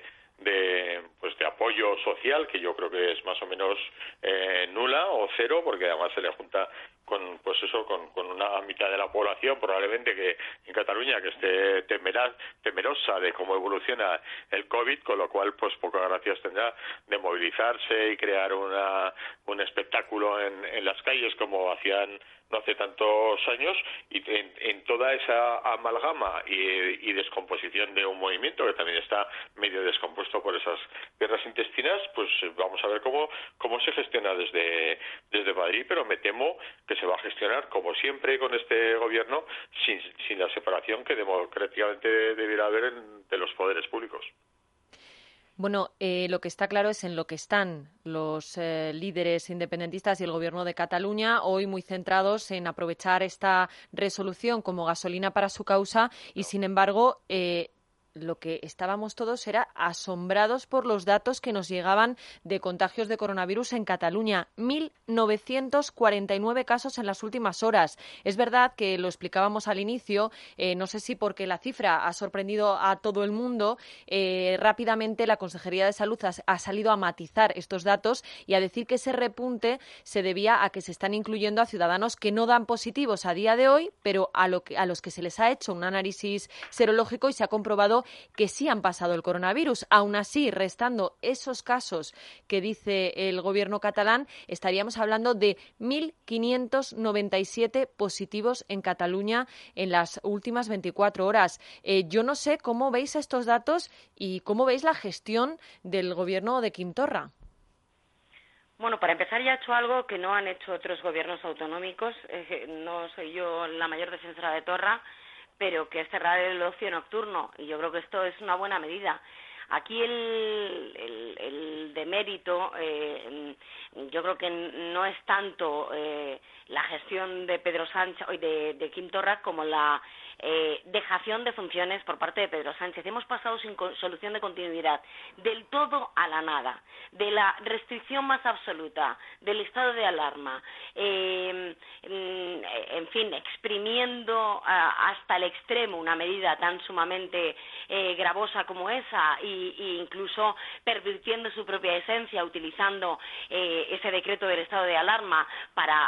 apoyo social, que yo creo que es más o menos nula o cero, porque además se le junta con una mitad de la población probablemente que en Cataluña que esté temerosa de cómo evoluciona el COVID, con lo cual pues pocas gracias tendrá de movilizarse y crear un espectáculo en las calles como hacían no hace tantos años. Y en toda esa amalgama y descomposición de un movimiento que también está medio descompuesto por esas guerras intestinas, pues vamos a ver cómo se gestiona desde Madrid, pero me temo que se va a gestionar como siempre con este gobierno sin la separación que democráticamente debiera haber de los poderes públicos. Bueno, lo que está claro es en lo que están los líderes independentistas y el Gobierno de Cataluña, hoy muy centrados en aprovechar esta resolución como gasolina para su causa, y sin embargo lo que estábamos todos era asombrados por los datos que nos llegaban de contagios de coronavirus en Cataluña. 1.949 casos en las últimas horas. Es verdad que lo explicábamos al inicio, no sé si porque la cifra ha sorprendido a todo el mundo, rápidamente la Consejería de Salud ha salido a matizar estos datos y a decir que ese repunte se debía a que se están incluyendo a ciudadanos que no dan positivos a día de hoy, pero a los que se les ha hecho un análisis serológico y se ha comprobado que sí han pasado el coronavirus. Aún así, restando esos casos que dice el gobierno catalán, estaríamos hablando de 1.597 positivos en Cataluña en las últimas 24 horas. Yo no sé cómo veis estos datos y cómo veis la gestión del gobierno de Quim Torra. Bueno, para empezar ya ha hecho algo que no han hecho otros gobiernos autonómicos. No soy yo la mayor defensora de Torra, pero que es cerrar el ocio nocturno, y yo creo que esto es una buena medida. Aquí el demérito yo creo que no es tanto la gestión de Pedro Sánchez y de Quim Torra como la dejación de funciones por parte de Pedro Sánchez. Hemos pasado sin solución de continuidad, del todo a la nada, de la restricción más absoluta, del estado de alarma, en fin, exprimiendo hasta el extremo una medida tan sumamente gravosa como esa, e incluso pervirtiendo su propia esencia, utilizando ese decreto del estado de alarma para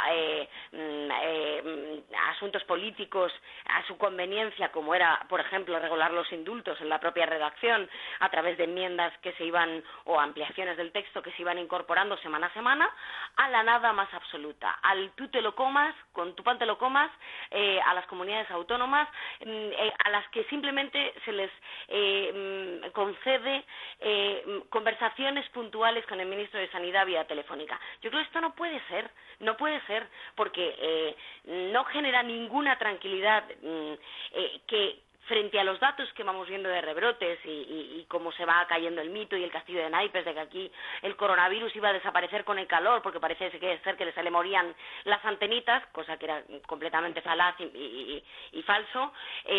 asuntos políticos a su conveniencia, como era, por ejemplo, regular los indultos en la propia redacción a través de enmiendas que se iban, o ampliaciones del texto que se iban incorporando semana a semana, a la nada más absoluta, al tú te lo comas, con tu pan te lo comas, a las comunidades autónomas, a las que simplemente se les concede conversaciones puntuales con el ministro de Sanidad vía telefónica. Yo creo que esto no puede ser, porque no genera ninguna tranquilidad que frente a los datos que vamos viendo de rebrotes y cómo se va cayendo el mito y el castillo de naipes de que aquí el coronavirus iba a desaparecer con el calor porque parece ser que se le morían las antenitas, cosa que era completamente falaz y falso,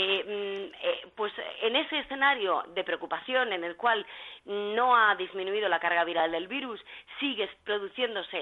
pues en ese escenario de preocupación en el cual no ha disminuido la carga viral del virus, sigue produciéndose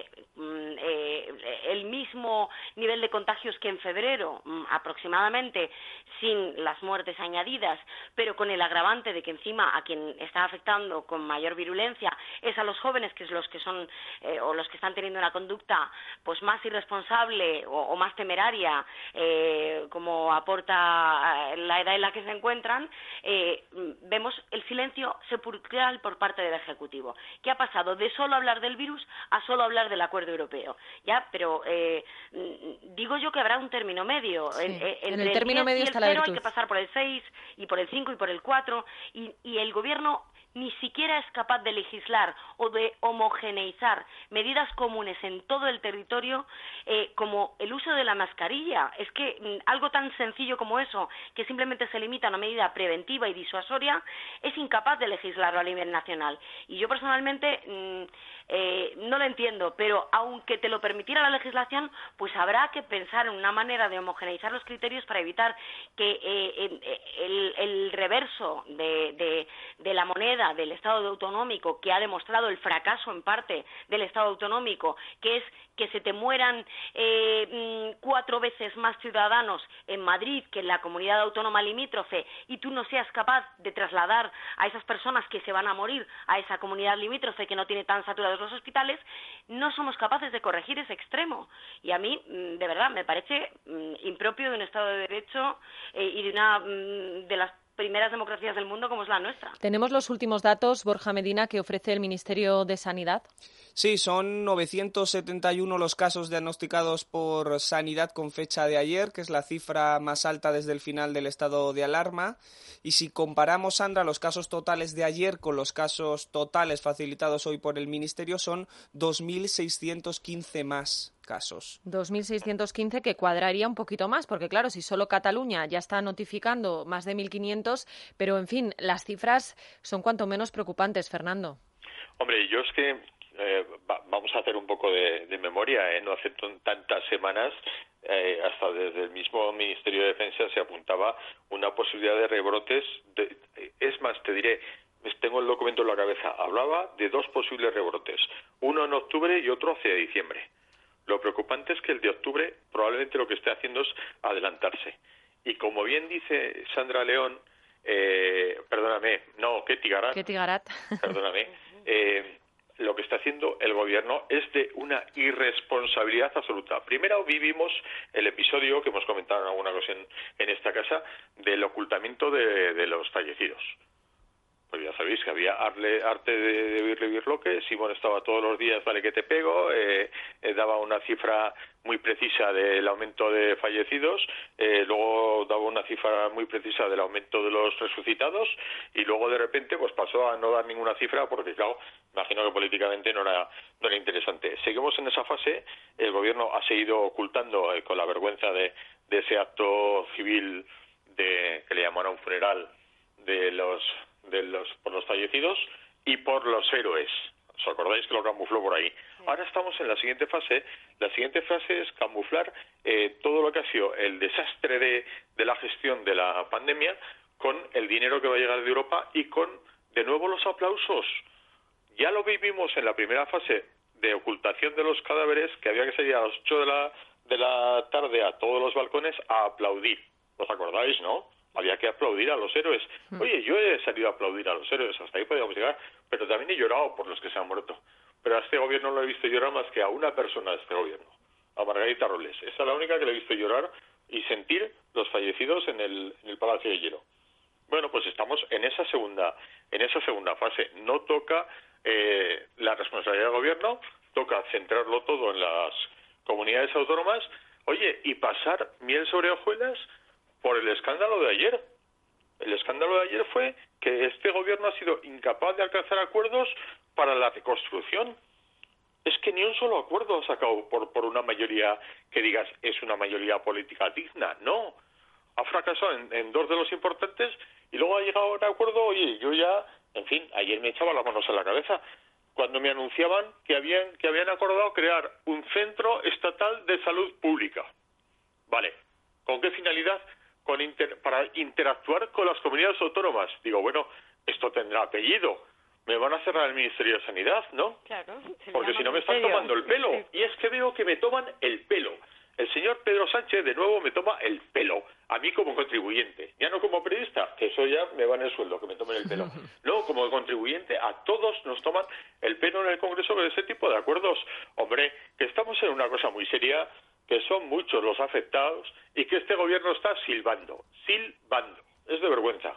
el mismo nivel de contagios que en febrero aproximadamente, sin las muertes añadidas, pero con el agravante de que encima a quien está afectando con mayor virulencia es a los jóvenes, que es los que son o los que están teniendo una conducta pues más irresponsable o más temeraria, como aporta la edad en la que se encuentran. Vemos el silencio sepulcral por parte del Ejecutivo, que ha pasado de solo hablar del virus a solo hablar del acuerdo europeo. Ya, pero digo yo que habrá un término medio. Sí. En el término medio está la virtud. Hay que pasar por el 6 y por el 5 y por el 4 y el Gobierno ni siquiera es capaz de legislar o de homogeneizar medidas comunes en todo el territorio, como el uso de la mascarilla. Es que algo tan sencillo como eso, que simplemente se limita a una medida preventiva y disuasoria, es incapaz de legislarlo a nivel nacional. Y yo personalmente no lo entiendo, pero aunque te lo permitiera la legislación, pues habrá que pensar en una manera de homogeneizar los criterios para evitar que el reverso de la moneda del Estado autonómico, que ha demostrado el fracaso en parte del Estado autonómico, que es que se te mueran 4 veces más ciudadanos en Madrid que en la comunidad autónoma limítrofe, y tú no seas capaz de trasladar a esas personas que se van a morir a esa comunidad limítrofe que no tiene tan saturados los hospitales, no somos capaces de corregir ese extremo. Y a mí, de verdad, me parece impropio de un Estado de Derecho y de una de las primeras democracias del mundo como es la nuestra. ¿Tenemos los últimos datos, Borja Medina, que ofrece el Ministerio de Sanidad? Sí, son 971 los casos diagnosticados por Sanidad con fecha de ayer, que es la cifra más alta desde el final del estado de alarma. Y si comparamos, Sandra, los casos totales de ayer con los casos totales facilitados hoy por el Ministerio, son 2.615 más casos. 2.615, que cuadraría un poquito más, porque claro, si solo Cataluña ya está notificando más de 1.500, pero en fin, las cifras son cuanto menos preocupantes, Fernando. Hombre, yo es que vamos a hacer un poco de memoria, no hace tantas semanas hasta desde el mismo Ministerio de Defensa se apuntaba una posibilidad de rebrotes. Es más, te diré, tengo el documento en la cabeza, hablaba de 2 posibles rebrotes, uno en octubre y otro hacia diciembre. Lo preocupante es que el de octubre probablemente lo que esté haciendo es adelantarse. Y como bien dice Sandra León, Ketty Garat, perdóname, lo que está haciendo el Gobierno es de una irresponsabilidad absoluta. Primero vivimos el episodio que hemos comentado en alguna ocasión en esta casa del ocultamiento de los fallecidos. Pues ya sabéis que había arte de birloque, Simón estaba todos los días, vale que te pego, daba una cifra muy precisa del aumento de fallecidos, luego daba una cifra muy precisa del aumento de los resucitados y luego de repente pues pasó a no dar ninguna cifra porque claro, imagino que políticamente no era interesante. Seguimos en esa fase, el Gobierno ha seguido ocultando con la vergüenza de ese acto civil que le llamaron un funeral por los fallecidos y por los héroes. O ¿Os acordáis que lo camufló por ahí? Sí. Ahora estamos en la siguiente fase. La siguiente fase es camuflar todo lo que ha sido el desastre de la gestión de la pandemia con el dinero que va a llegar de Europa y con, de nuevo, los aplausos. Ya lo vivimos en la primera fase de ocultación de los cadáveres, que había que salir a las 8 de la tarde a todos los balcones a aplaudir. ¿Os acordáis, no? Había que aplaudir a los héroes. Oye, yo he salido a aplaudir a los héroes, hasta ahí podíamos llegar, pero también he llorado por los que se han muerto. Pero a este gobierno no lo he visto llorar más que a una persona de este gobierno, a Margarita Robles. Esa es la única que le he visto llorar y sentir los fallecidos en el Palacio de Hierro. Bueno, pues estamos en esa segunda fase. No toca la responsabilidad del gobierno, toca centrarlo todo en las comunidades autónomas, oye, y pasar miel sobre hojuelas por el escándalo de ayer. El escándalo de ayer fue que este gobierno ha sido incapaz de alcanzar acuerdos para la reconstrucción. Es que ni un solo acuerdo ha sacado por una mayoría que digas es una mayoría política digna. No, ha fracasado en dos de los importantes y luego ha llegado a un acuerdo. Oye, yo ya, en fin, ayer me echaba las manos en la cabeza cuando me anunciaban que habían acordado crear un centro estatal de salud pública. Vale, ¿con qué finalidad? Para interactuar con las comunidades autónomas. Digo, bueno, esto tendrá apellido. Me van a cerrar el Ministerio de Sanidad, ¿no? Claro. Porque si no me están tomando el pelo. Y es que veo que me toman el pelo. El señor Pedro Sánchez de nuevo me toma el pelo. A mí como contribuyente. Ya no como periodista, que eso ya me va en el sueldo, que me tomen el pelo. No, como contribuyente, a todos nos toman el pelo en el Congreso con ese tipo de acuerdos. Hombre, que estamos en una cosa muy seria, que son muchos los afectados y que este gobierno está silbando. Es de vergüenza.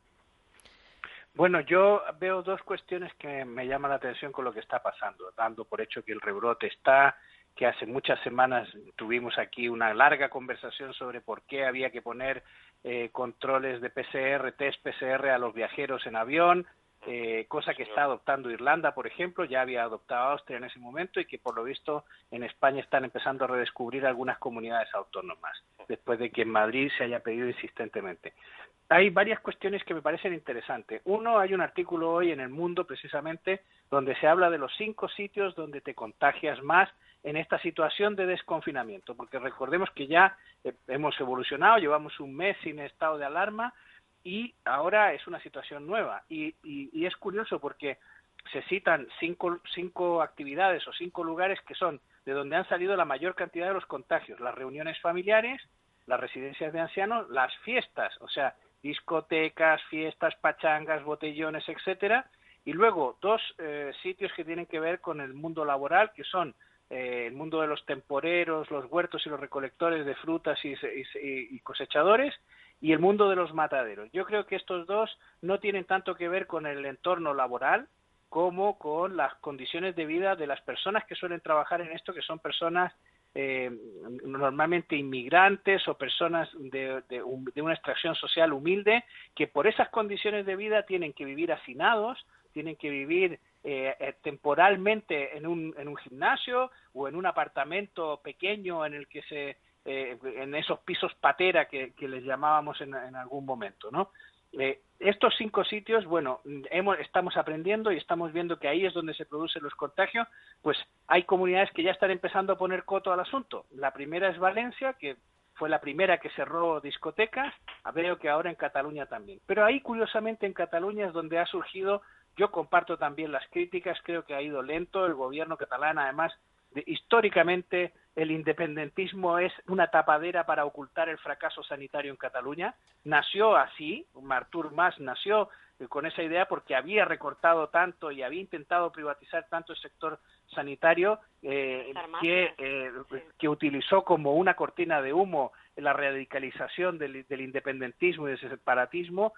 Bueno, yo veo dos cuestiones que me llaman la atención con lo que está pasando, dando por hecho que el rebrote está, que hace muchas semanas tuvimos aquí una larga conversación sobre por qué había que poner controles de PCR, test PCR a los viajeros en avión, cosa que está adoptando Irlanda, por ejemplo, ya había adoptado Austria en ese momento y que por lo visto en España están empezando a redescubrir algunas comunidades autónomas, después de que en Madrid se haya pedido insistentemente. Hay varias cuestiones que me parecen interesantes. Uno, hay un artículo hoy en El Mundo, precisamente, donde se habla de los 5 sitios donde te contagias más en esta situación de desconfinamiento, porque recordemos que ya hemos evolucionado, llevamos un mes sin estado de alarma y ahora es una situación nueva. Y es curioso porque se citan cinco actividades o 5 lugares que son de donde han salido la mayor cantidad de los contagios: las reuniones familiares, las residencias de ancianos, las fiestas, o sea, discotecas, fiestas, pachangas, botellones, etcétera, y luego 2 sitios que tienen que ver con el mundo laboral, que son el mundo de los temporeros, los huertos y los recolectores de frutas y cosechadores, y el mundo de los mataderos. Yo creo que estos 2 no tienen tanto que ver con el entorno laboral como con las condiciones de vida de las personas que suelen trabajar en esto, que son personas normalmente inmigrantes o personas de una extracción social humilde, que por esas condiciones de vida tienen que vivir hacinados, tienen que vivir temporalmente en un gimnasio o en un apartamento pequeño en el que en esos pisos patera que les llamábamos en algún momento, ¿no? Estos 5 sitios, bueno, estamos aprendiendo y estamos viendo que ahí es donde se producen los contagios. Pues hay comunidades que ya están empezando a poner coto al asunto. La primera es Valencia, que fue la primera que cerró discotecas. Veo que ahora en Cataluña también. Pero ahí, curiosamente, en Cataluña es donde ha surgido. Yo comparto también las críticas, creo que ha ido lento. El gobierno catalán, además, históricamente el independentismo es una tapadera para ocultar el fracaso sanitario en Cataluña. Nació así, Artur Mas nació con esa idea porque había recortado tanto y había intentado privatizar tanto el sector sanitario que utilizó como una cortina de humo la radicalización del independentismo y del separatismo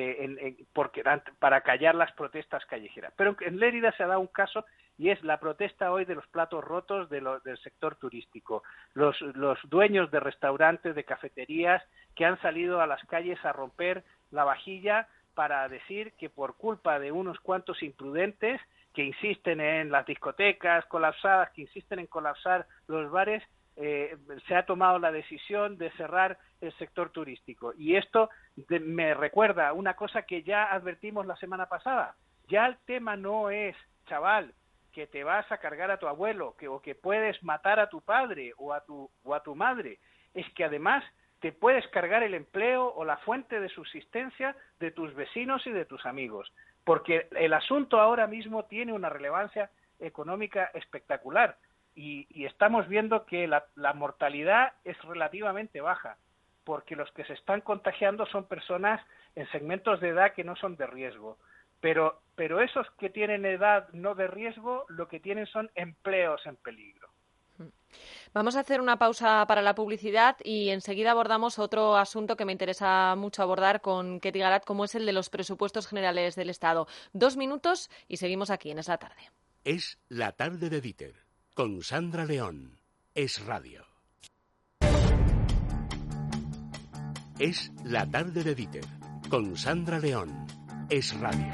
para callar las protestas callejeras. Pero en Lérida se ha dado un caso y es la protesta hoy de los platos rotos del sector turístico. Los dueños de restaurantes, de cafeterías, que han salido a las calles a romper la vajilla para decir que por culpa de unos cuantos imprudentes que insisten en las discotecas colapsadas, que insisten en colapsar los bares, se ha tomado la decisión de cerrar el sector turístico. Y esto me recuerda una cosa que ya advertimos la semana pasada. Ya el tema no es, chaval, que te vas a cargar a tu abuelo, o que puedes matar a tu padre o a tu madre, es que además te puedes cargar el empleo o la fuente de subsistencia de tus vecinos y de tus amigos, porque el asunto ahora mismo tiene una relevancia económica espectacular y estamos viendo que la mortalidad es relativamente baja, porque los que se están contagiando son personas en segmentos de edad que no son de riesgo. Pero esos que tienen edad no de riesgo, lo que tienen son empleos en peligro. Vamos a hacer una pausa para la publicidad y enseguida abordamos otro asunto que me interesa mucho abordar con Ketty Garat, como es el de los presupuestos generales del Estado. 2 minutos y seguimos aquí en Es la Tarde. Es la tarde de Dieter, con Sandra León. Es Radio. Es la tarde de Dieter, con Sandra León. Es Radio.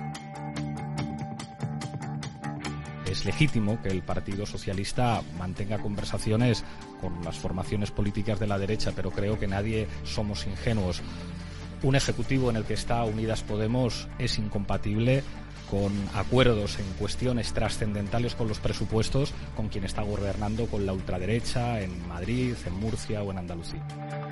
Es legítimo que el Partido Socialista mantenga conversaciones con las formaciones políticas de la derecha, pero creo que nadie somos ingenuos. Un ejecutivo en el que está Unidas Podemos es incompatible con acuerdos en cuestiones trascendentales con los presupuestos con quien está gobernando con la ultraderecha en Madrid, en Murcia o en Andalucía.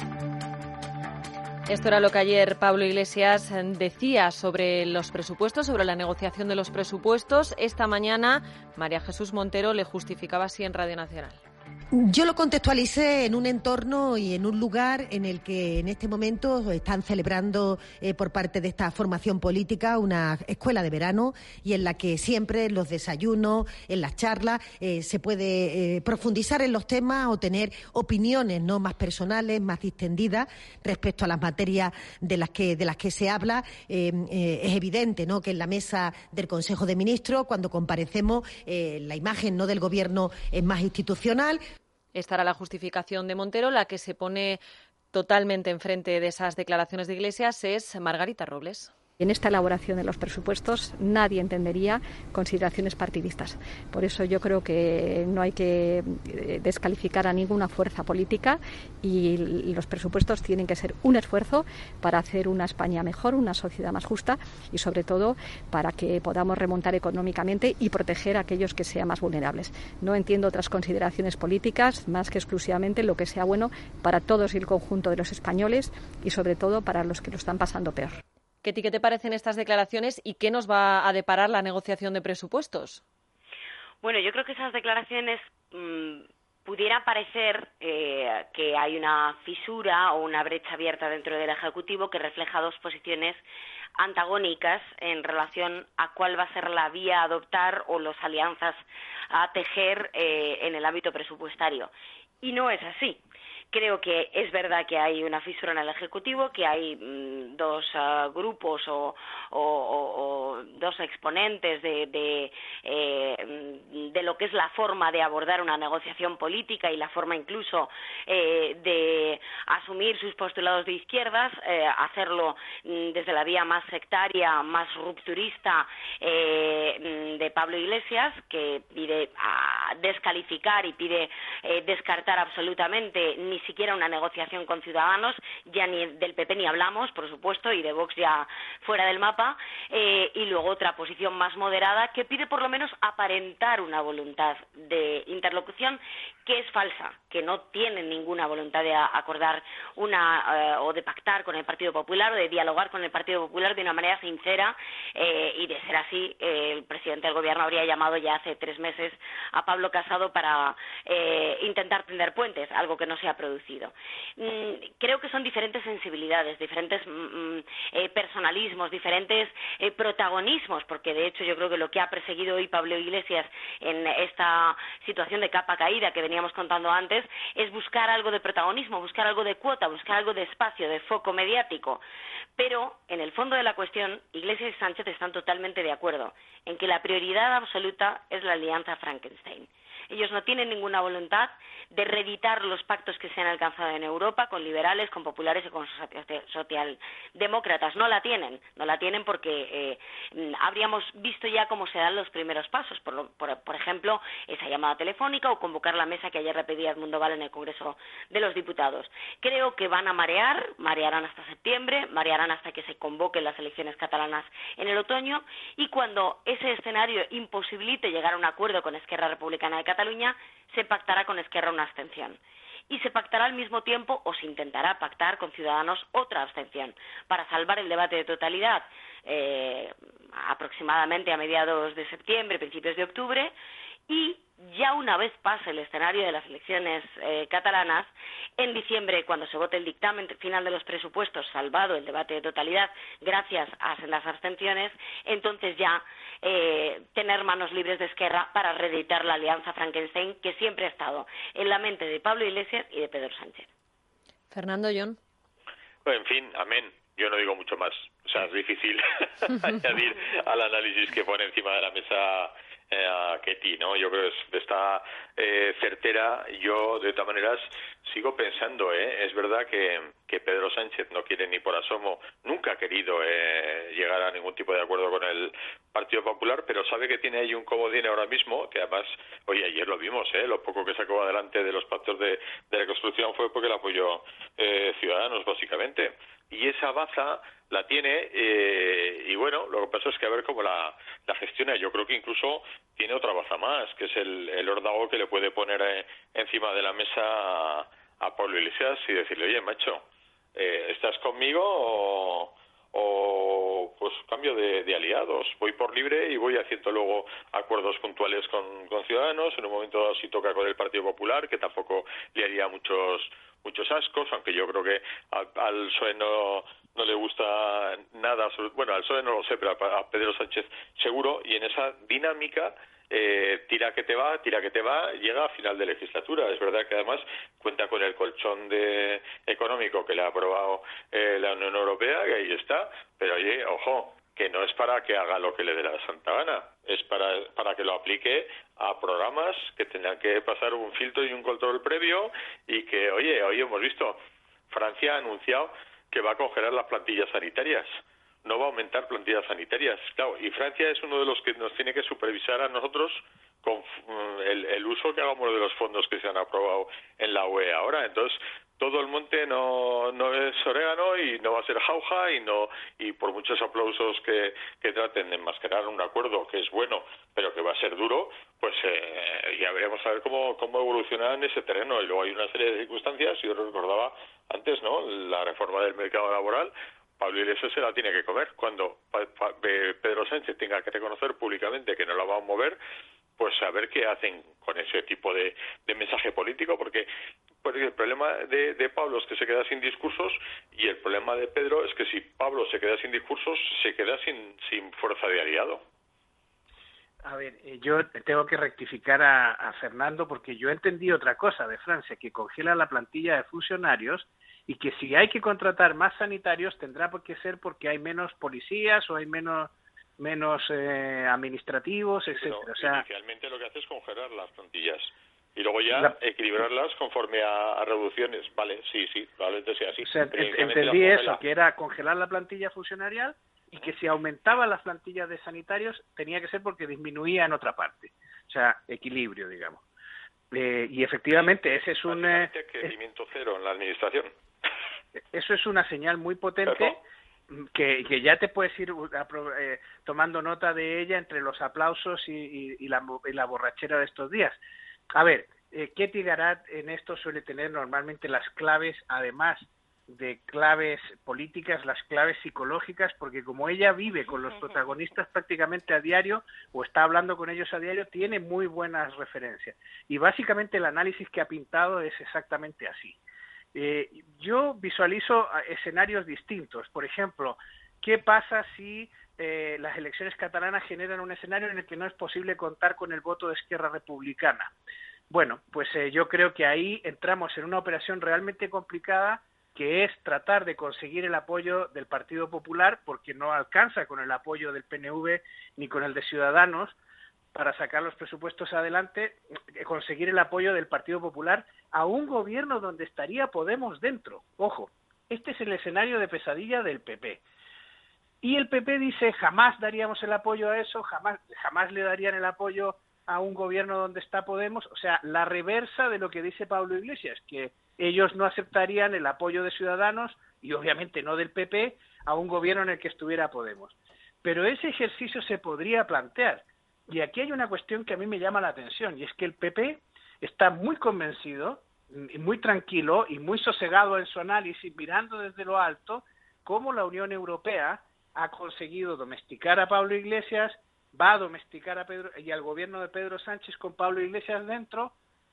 Esto era lo que ayer Pablo Iglesias decía sobre los presupuestos, sobre la negociación de los presupuestos. Esta mañana María Jesús Montero le justificaba así en Radio Nacional. Yo lo contextualicé en un entorno y en un lugar en el que en este momento están celebrando por parte de esta formación política una escuela de verano y en la que siempre en los desayunos, en las charlas, se puede profundizar en los temas o tener opiniones no más personales, más distendidas respecto a las materias de las que se habla. Es evidente, ¿no?, que en la mesa del Consejo de Ministros, cuando comparecemos, la imagen no del Gobierno es más institucional. Esta era la justificación de Montero. La que se pone totalmente enfrente de esas declaraciones de Iglesias es Margarita Robles. En esta elaboración de los presupuestos nadie entendería consideraciones partidistas. Por eso yo creo que no hay que descalificar a ninguna fuerza política y los presupuestos tienen que ser un esfuerzo para hacer una España mejor, una sociedad más justa y sobre todo para que podamos remontar económicamente y proteger a aquellos que sean más vulnerables. No entiendo otras consideraciones políticas más que exclusivamente lo que sea bueno para todos y el conjunto de los españoles y sobre todo para los que lo están pasando peor. Ketty, ¿qué te parecen estas declaraciones y qué nos va a deparar la negociación de presupuestos? Bueno, yo creo que esas declaraciones pudiera parecer que hay una fisura o una brecha abierta dentro del Ejecutivo que refleja dos posiciones antagónicas en relación a cuál va a ser la vía a adoptar o las alianzas a tejer en el ámbito presupuestario. Y no es así. Creo que es verdad que hay una fisura en el Ejecutivo, que hay dos grupos o dos exponentes de lo que es la forma de abordar una negociación política y la forma incluso de asumir sus postulados de izquierdas, hacerlo desde la vía más sectaria, más rupturista de Pablo Iglesias, que pide descalificar y pide descartar absolutamente ni siquiera una negociación con Ciudadanos, ya ni del PP ni hablamos, por supuesto, y de Vox ya fuera del mapa, y luego otra posición más moderada que pide por lo menos aparentar una voluntad de interlocución que es falsa, que no tienen ninguna voluntad de acordar o de pactar con el Partido Popular o de dialogar con el Partido Popular de una manera sincera, y de ser así, el presidente del Gobierno habría llamado ya hace 3 meses a Pablo Casado para intentar tender puentes, algo que no se ha producido. Creo que son diferentes sensibilidades, diferentes personalismos, diferentes protagonismos, porque de hecho yo creo que lo que ha perseguido hoy Pablo Iglesias en esta situación de capa caída que veníamos contando antes es buscar algo de protagonismo, buscar algo de cuota, buscar algo de espacio, de foco mediático. Pero en el fondo de la cuestión, Iglesias y Sánchez están totalmente de acuerdo en que la prioridad absoluta es la alianza Frankenstein. Ellos no tienen ninguna voluntad de reeditar los pactos que se han alcanzado en Europa con liberales, con populares y con socialdemócratas. No la tienen porque habríamos visto ya cómo se dan los primeros pasos, por ejemplo, esa llamada telefónica o convocar la mesa que ayer repetía Edmundo Val en el Congreso de los Diputados. Creo que van a marearán hasta septiembre, marearán hasta que se convoquen las elecciones catalanas en el otoño, y cuando ese escenario imposibilite llegar a un acuerdo con Esquerra Republicana de Cataluña, se pactará con Esquerra una abstención. Y se pactará al mismo tiempo, o se intentará pactar con Ciudadanos otra abstención, para salvar el debate de totalidad aproximadamente a mediados de septiembre, principios de octubre, y ya una vez pase el escenario de las elecciones catalanas, en diciembre, cuando se vote el dictamen final de los presupuestos, salvado el debate de totalidad gracias a las abstenciones, entonces ya tener manos libres de Esquerra para reeditar la alianza Frankenstein que siempre ha estado en la mente de Pablo Iglesias y de Pedro Sánchez. Fernando, John. En fin, amén. Yo no digo mucho más. O sea, es difícil añadir al análisis que pone encima de la mesa Ketty, ¿no? Yo creo que está certera. Yo, de todas maneras, sigo pensando, es verdad que Pedro Sánchez no quiere ni por asomo, nunca ha querido llegar a ningún tipo de acuerdo con el Partido Popular, pero sabe que tiene ahí un comodín ahora mismo, que además, oye, ayer lo vimos, lo poco que sacó adelante de los pactos de reconstrucción fue porque el apoyó Ciudadanos, básicamente. Y esa baza la tiene, y bueno, lo que pasa es que a ver cómo la gestiona. Yo creo que incluso tiene otra baza más, que es el órdago que le puede poner encima de la mesa a Pablo Iglesias y decirle, oye, macho, ¿estás conmigo o pues cambio de aliados? Voy por libre y voy haciendo luego acuerdos puntuales con Ciudadanos. En un momento dado sí toca con el Partido Popular, que tampoco le haría muchos ascos, aunque yo creo que al PSOE no le gusta nada. Bueno, al PSOE no lo sé, pero a Pedro Sánchez seguro, y en esa dinámica tira que te va, llega a final de legislatura. Es verdad que además cuenta con el colchón económico que le ha aprobado la Unión Europea, que ahí está, pero oye, ojo, que no es para que haga lo que le dé la santa gana, es para que lo aplique a programas que tengan que pasar un filtro y un control previo, y que, oye, hoy hemos visto, Francia ha anunciado que va a congelar las plantillas sanitarias, no va a aumentar plantillas sanitarias, claro, y Francia es uno de los que nos tiene que supervisar a nosotros con el uso que hagamos de los fondos que se han aprobado en la UE ahora. Entonces, todo el monte no es orégano y no va a ser jauja, y por muchos aplausos que traten de enmascarar un acuerdo que es bueno pero que va a ser duro, pues ya veremos a ver cómo evoluciona en ese terreno. Y luego hay una serie de circunstancias, yo recordaba antes, ¿no?, la reforma del mercado laboral. Pablo Iglesias se la tiene que comer. Cuando Pedro Sánchez tenga que reconocer públicamente que no la va a mover, pues a ver qué hacen con ese tipo de mensaje político, porque el problema de Pablo es que se queda sin discursos, y el problema de Pedro es que si Pablo se queda sin discursos, se queda sin fuerza de aliado. A ver, yo tengo que rectificar a Fernando, porque yo entendí otra cosa de Francia, que congela la plantilla de funcionarios, y que si hay que contratar más sanitarios tendrá que ser porque hay menos policías o hay menos administrativos, etcétera. No, o sea, inicialmente lo que hace es congelar las plantillas y luego ya equilibrarlas conforme a reducciones. Vale, sí, probablemente sea así. O sea, entendí eso, que era congelar la plantilla funcionarial, y que si aumentaban las plantillas de sanitarios tenía que ser porque disminuía en otra parte. O sea, equilibrio, digamos. Y efectivamente ese es un crecimiento cero en la administración. Eso es una señal muy potente, que ya te puedes ir tomando nota de ella entre los aplausos y la borrachera de estos días. A ver, Ketty Garat en esto suele tener normalmente las claves, además de claves políticas, las claves psicológicas, porque como ella vive con los protagonistas prácticamente a diario, o está hablando con ellos a diario, tiene muy buenas referencias. Y básicamente el análisis que ha pintado es exactamente así. Yo visualizo escenarios distintos. Por ejemplo, ¿qué pasa si las elecciones catalanas generan un escenario en el que no es posible contar con el voto de Esquerra Republicana? Bueno, pues yo creo que ahí entramos en una operación realmente complicada, que es tratar de conseguir el apoyo del Partido Popular, porque no alcanza con el apoyo del PNV ni con el de Ciudadanos, para sacar los presupuestos adelante, conseguir el apoyo del Partido Popular a un gobierno donde estaría Podemos dentro. Ojo, este es el escenario de pesadilla del PP. Y el PP dice, jamás daríamos el apoyo a eso, jamás le darían el apoyo a un gobierno donde está Podemos. O sea, la reversa de lo que dice Pablo Iglesias, que ellos no aceptarían el apoyo de Ciudadanos, y obviamente no del PP, a un gobierno en el que estuviera Podemos. Pero ese ejercicio se podría plantear. Y aquí hay una cuestión que a mí me llama la atención, y es que el PP está muy convencido, y muy tranquilo y muy sosegado en su análisis, mirando desde lo alto, cómo la Unión Europea ha conseguido domesticar a Pablo Iglesias, va a domesticar a Pedro y al gobierno de Pedro Sánchez con Pablo Iglesias dentro,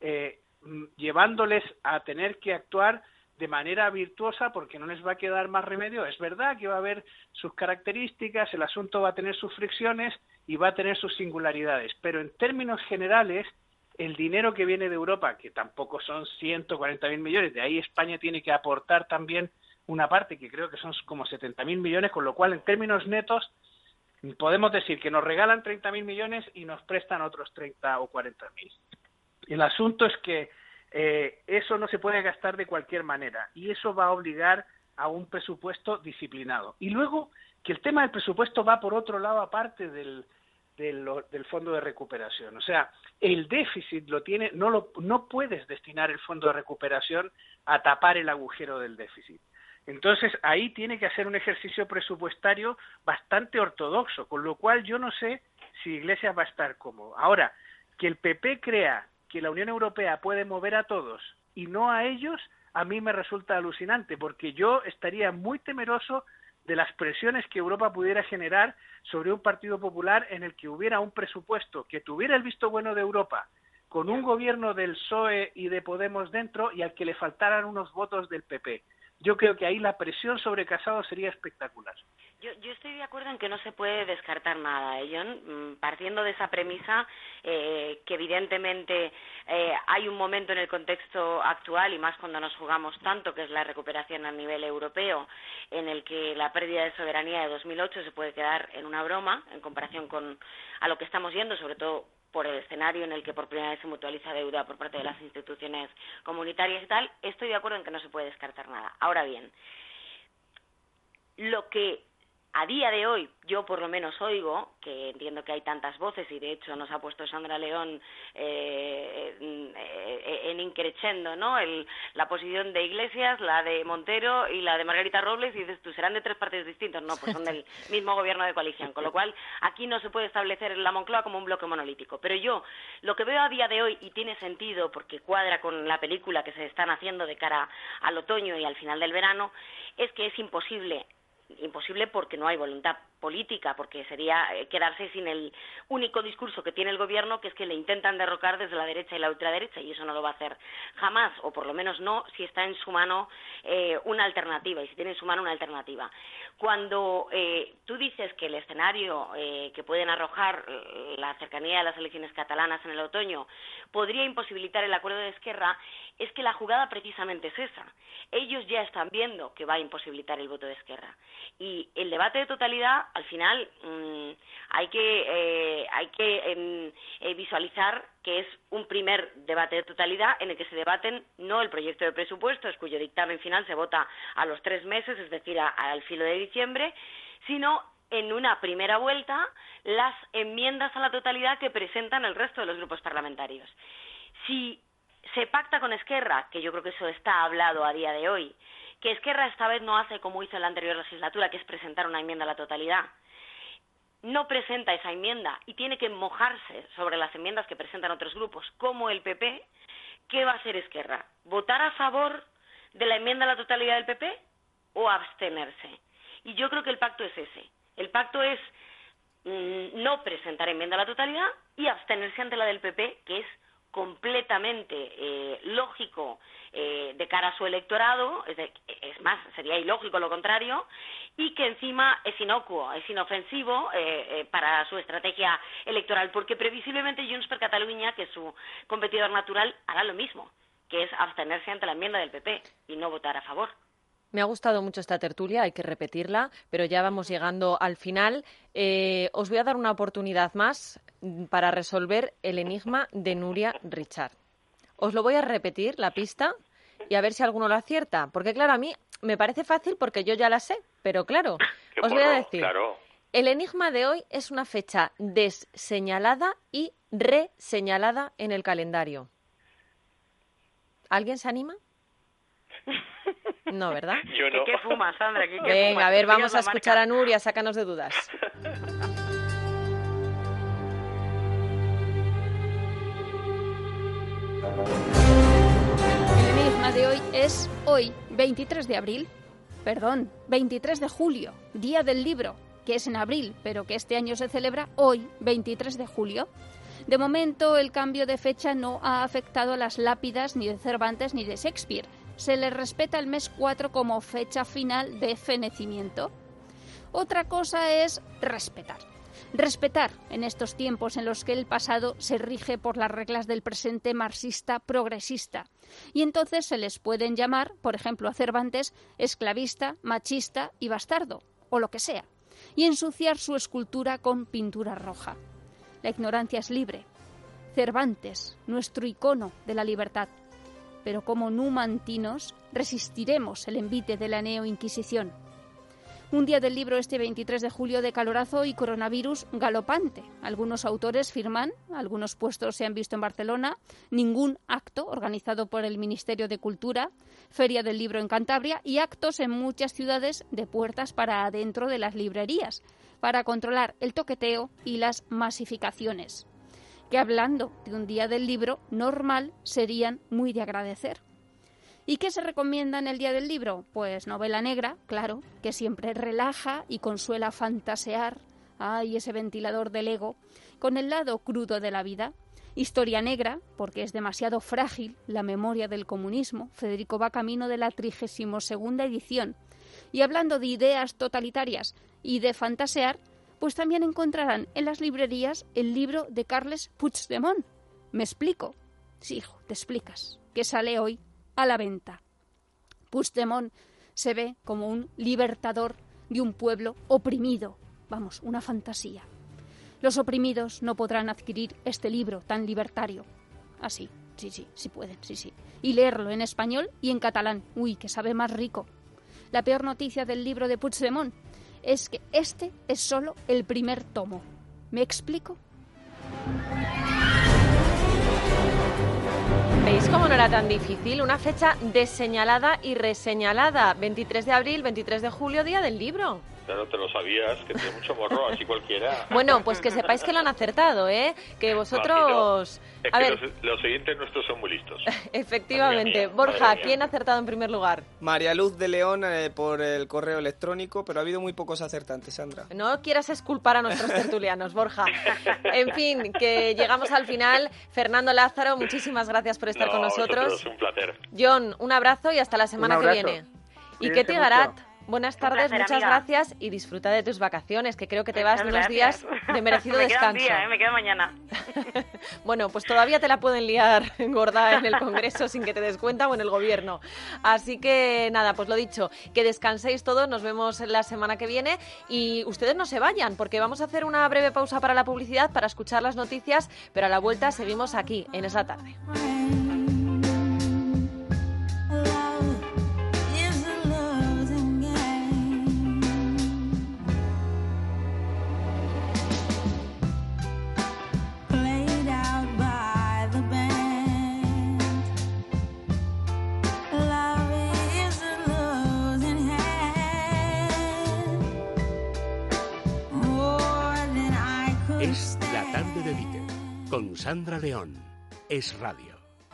llevándoles a tener que actuar de manera virtuosa porque no les va a quedar más remedio. Es verdad que va a haber sus características, el asunto va a tener sus fricciones y va a tener sus singularidades, pero en términos generales el dinero que viene de Europa, que tampoco son 140.000 millones, de ahí España tiene que aportar también una parte que creo que son como 70.000 millones, con lo cual en términos netos podemos decir que nos regalan 30.000 millones y nos prestan otros 30 o 40.000. El asunto es que eso no se puede gastar de cualquier manera y eso va a obligar a un presupuesto disciplinado. Y luego que el tema del presupuesto va por otro lado aparte del fondo de recuperación. O sea, el déficit no puedes destinar el fondo de recuperación a tapar el agujero del déficit. Entonces, ahí tiene que hacer un ejercicio presupuestario bastante ortodoxo, con lo cual yo no sé si Iglesias va a estar cómodo. Ahora, que el PP crea que la Unión Europea puede mover a todos y no a ellos, a mí me resulta alucinante, porque yo estaría muy temeroso de las presiones que Europa pudiera generar sobre un Partido Popular en el que hubiera un presupuesto que tuviera el visto bueno de Europa, con un gobierno del PSOE y de Podemos dentro y al que le faltaran unos votos del PP. Yo creo que ahí la presión sobre Casado sería espectacular. Yo estoy de acuerdo en que no se puede descartar nada, John, partiendo de esa premisa que evidentemente hay un momento en el contexto actual y más cuando nos jugamos tanto, que es la recuperación a nivel europeo, en el que la pérdida de soberanía de 2008 se puede quedar en una broma en comparación a lo que estamos viendo, sobre todo por el escenario en el que por primera vez se mutualiza deuda por parte de las instituciones comunitarias y tal. Estoy de acuerdo en que no se puede descartar nada. Ahora bien, lo que a día de hoy yo por lo menos oigo, que entiendo que hay tantas voces y de hecho nos ha puesto Sandra León en increchendo, ¿no? La posición de Iglesias, la de Montero y la de Margarita Robles, y dices tú, ¿serán de tres partidos distintos? No, pues son del mismo gobierno de coalición, con lo cual aquí no se puede establecer la Moncloa como un bloque monolítico. Pero yo lo que veo a día de hoy, y tiene sentido porque cuadra con la película que se están haciendo de cara al otoño y al final del verano, es que es imposible porque no hay voluntad política, porque sería quedarse sin el único discurso que tiene el gobierno, que es que le intentan derrocar desde la derecha y la ultraderecha, y eso no lo va a hacer jamás, o por lo menos no si está en su mano una alternativa, y si tiene en su mano una alternativa. Cuando tú dices que el escenario que pueden arrojar la cercanía de las elecciones catalanas en el otoño podría imposibilitar el acuerdo de Esquerra, es que la jugada precisamente es esa. Ellos ya están viendo que va a imposibilitar el voto de Esquerra. Y el debate de totalidad, al final, hay que visualizar que es un primer debate de totalidad en el que se debaten no el proyecto de presupuestos, cuyo dictamen final se vota a los 3 meses, es decir, al filo de diciembre, sino en una primera vuelta las enmiendas a la totalidad que presentan el resto de los grupos parlamentarios. Si se pacta con Esquerra, que yo creo que eso está hablado a día de hoy, que Esquerra esta vez no hace como hizo en la anterior legislatura, que es presentar una enmienda a la totalidad, no presenta esa enmienda y tiene que mojarse sobre las enmiendas que presentan otros grupos, como el PP, ¿qué va a hacer Esquerra? ¿Votar a favor de la enmienda a la totalidad del PP o abstenerse? Y yo creo que el pacto es ese. El pacto es no presentar enmienda a la totalidad y abstenerse ante la del PP, que es completamente lógico de cara a su electorado, es más, sería ilógico lo contrario, y que encima es inocuo, es inofensivo para su estrategia electoral, porque previsiblemente Junts per Catalunya, que es su competidor natural, hará lo mismo, que es abstenerse ante la enmienda del PP y no votar a favor. Me ha gustado mucho esta tertulia, hay que repetirla, pero ya vamos llegando al final. Os voy a dar una oportunidad más para resolver el enigma de Núria Richard. Os lo voy a repetir, la pista, y a ver si alguno lo acierta. Porque, claro, a mí me parece fácil porque yo ya la sé, pero claro, os voy a decir. Claro. El enigma de hoy es una fecha desseñalada y reseñalada en el calendario. ¿Alguien se anima? No, ¿verdad? Yo no. ¿Qué fumas, Sandra? ¿Qué Venga, fumas? a ver, Te pillas vamos a la escuchar marca. a Núria, sácanos de dudas. El enigma de hoy es hoy, 23 de abril. Perdón, 23 de julio, Día del Libro, que es en abril, pero que este año se celebra hoy, 23 de julio. De momento, el cambio de fecha no ha afectado a las lápidas ni de Cervantes ni de Shakespeare. Se les respeta el mes 4 como fecha final de fenecimiento. Otra cosa es respetar. Respetar en estos tiempos en los que el pasado se rige por las reglas del presente marxista progresista. Y entonces se les pueden llamar, por ejemplo, a Cervantes, esclavista, machista y bastardo, o lo que sea, y ensuciar su escultura con pintura roja. La ignorancia es libre. Cervantes, nuestro icono de la libertad. Pero como numantinos resistiremos el envite de la neoinquisición. Un día del libro este 23 de julio de calorazo y coronavirus galopante. Algunos autores firman, algunos puestos se han visto en Barcelona, ningún acto organizado por el Ministerio de Cultura, Feria del Libro en Cantabria y actos en muchas ciudades de puertas para adentro de las librerías, para controlar el toqueteo y las masificaciones, que hablando de un día del libro normal serían muy de agradecer. ¿Y qué se recomienda en el Día del Libro? Pues novela negra, claro, que siempre relaja y consuela fantasear, ay, ese ventilador del ego, con el lado crudo de la vida. Historia negra, porque es demasiado frágil la memoria del comunismo. Federico va camino de la 32ª edición. Y hablando de ideas totalitarias y de fantasear, pues también encontrarán en las librerías el libro de Carles Puigdemont. ¿Me explico? Sí, hijo, te explicas, que sale hoy a la venta. Puigdemont se ve como un libertador de un pueblo oprimido. Vamos, una fantasía. Los oprimidos no podrán adquirir este libro tan libertario. Así, sí pueden, sí. Y leerlo en español y en catalán. Uy, que sabe más rico. La peor noticia del libro de Puigdemont es que este es solo el primer tomo. ¿Me explico? ¿Veis cómo no era tan difícil? Una fecha deseñalada y reseñalada. 23 de abril, 23 de julio, Día del Libro. Claro, te lo sabías, que tiene mucho morro, así cualquiera. Bueno, pues que sepáis que lo han acertado, ¿eh? Que vosotros... Es a que ver, los oyentes nuestros son muy listos. efectivamente. Madre mía, Borja, madre mía. ¿quién ha acertado en primer lugar? María Luz de León por el correo electrónico, pero ha habido muy pocos acertantes, Sandra. No quieras exculpar a nuestros tertulianos, Borja. En fin, que llegamos al final. Fernando Lázaro, muchísimas gracias por estar con nosotros. Vosotros, un placer. John, un abrazo y hasta la semana que abrazo. viene. Y Cuídense Ketty Garat, mucho. buenas tardes, placer, muchas amiga. gracias y disfruta de tus vacaciones, que creo que te vas de unos Gracias. días de merecido me queda un descanso. día, me queda mañana. Bueno, pues todavía te la pueden liar gorda en el Congreso sin que te des cuenta o en el Gobierno. Así que nada, pues lo dicho, que descanséis todos, nos vemos la semana que viene y ustedes no se vayan porque vamos a hacer una breve pausa para la publicidad, para escuchar las noticias, pero a la vuelta seguimos aquí, en Es la Tarde. Es la tarde de Dieter, con Sandra León. Es radio.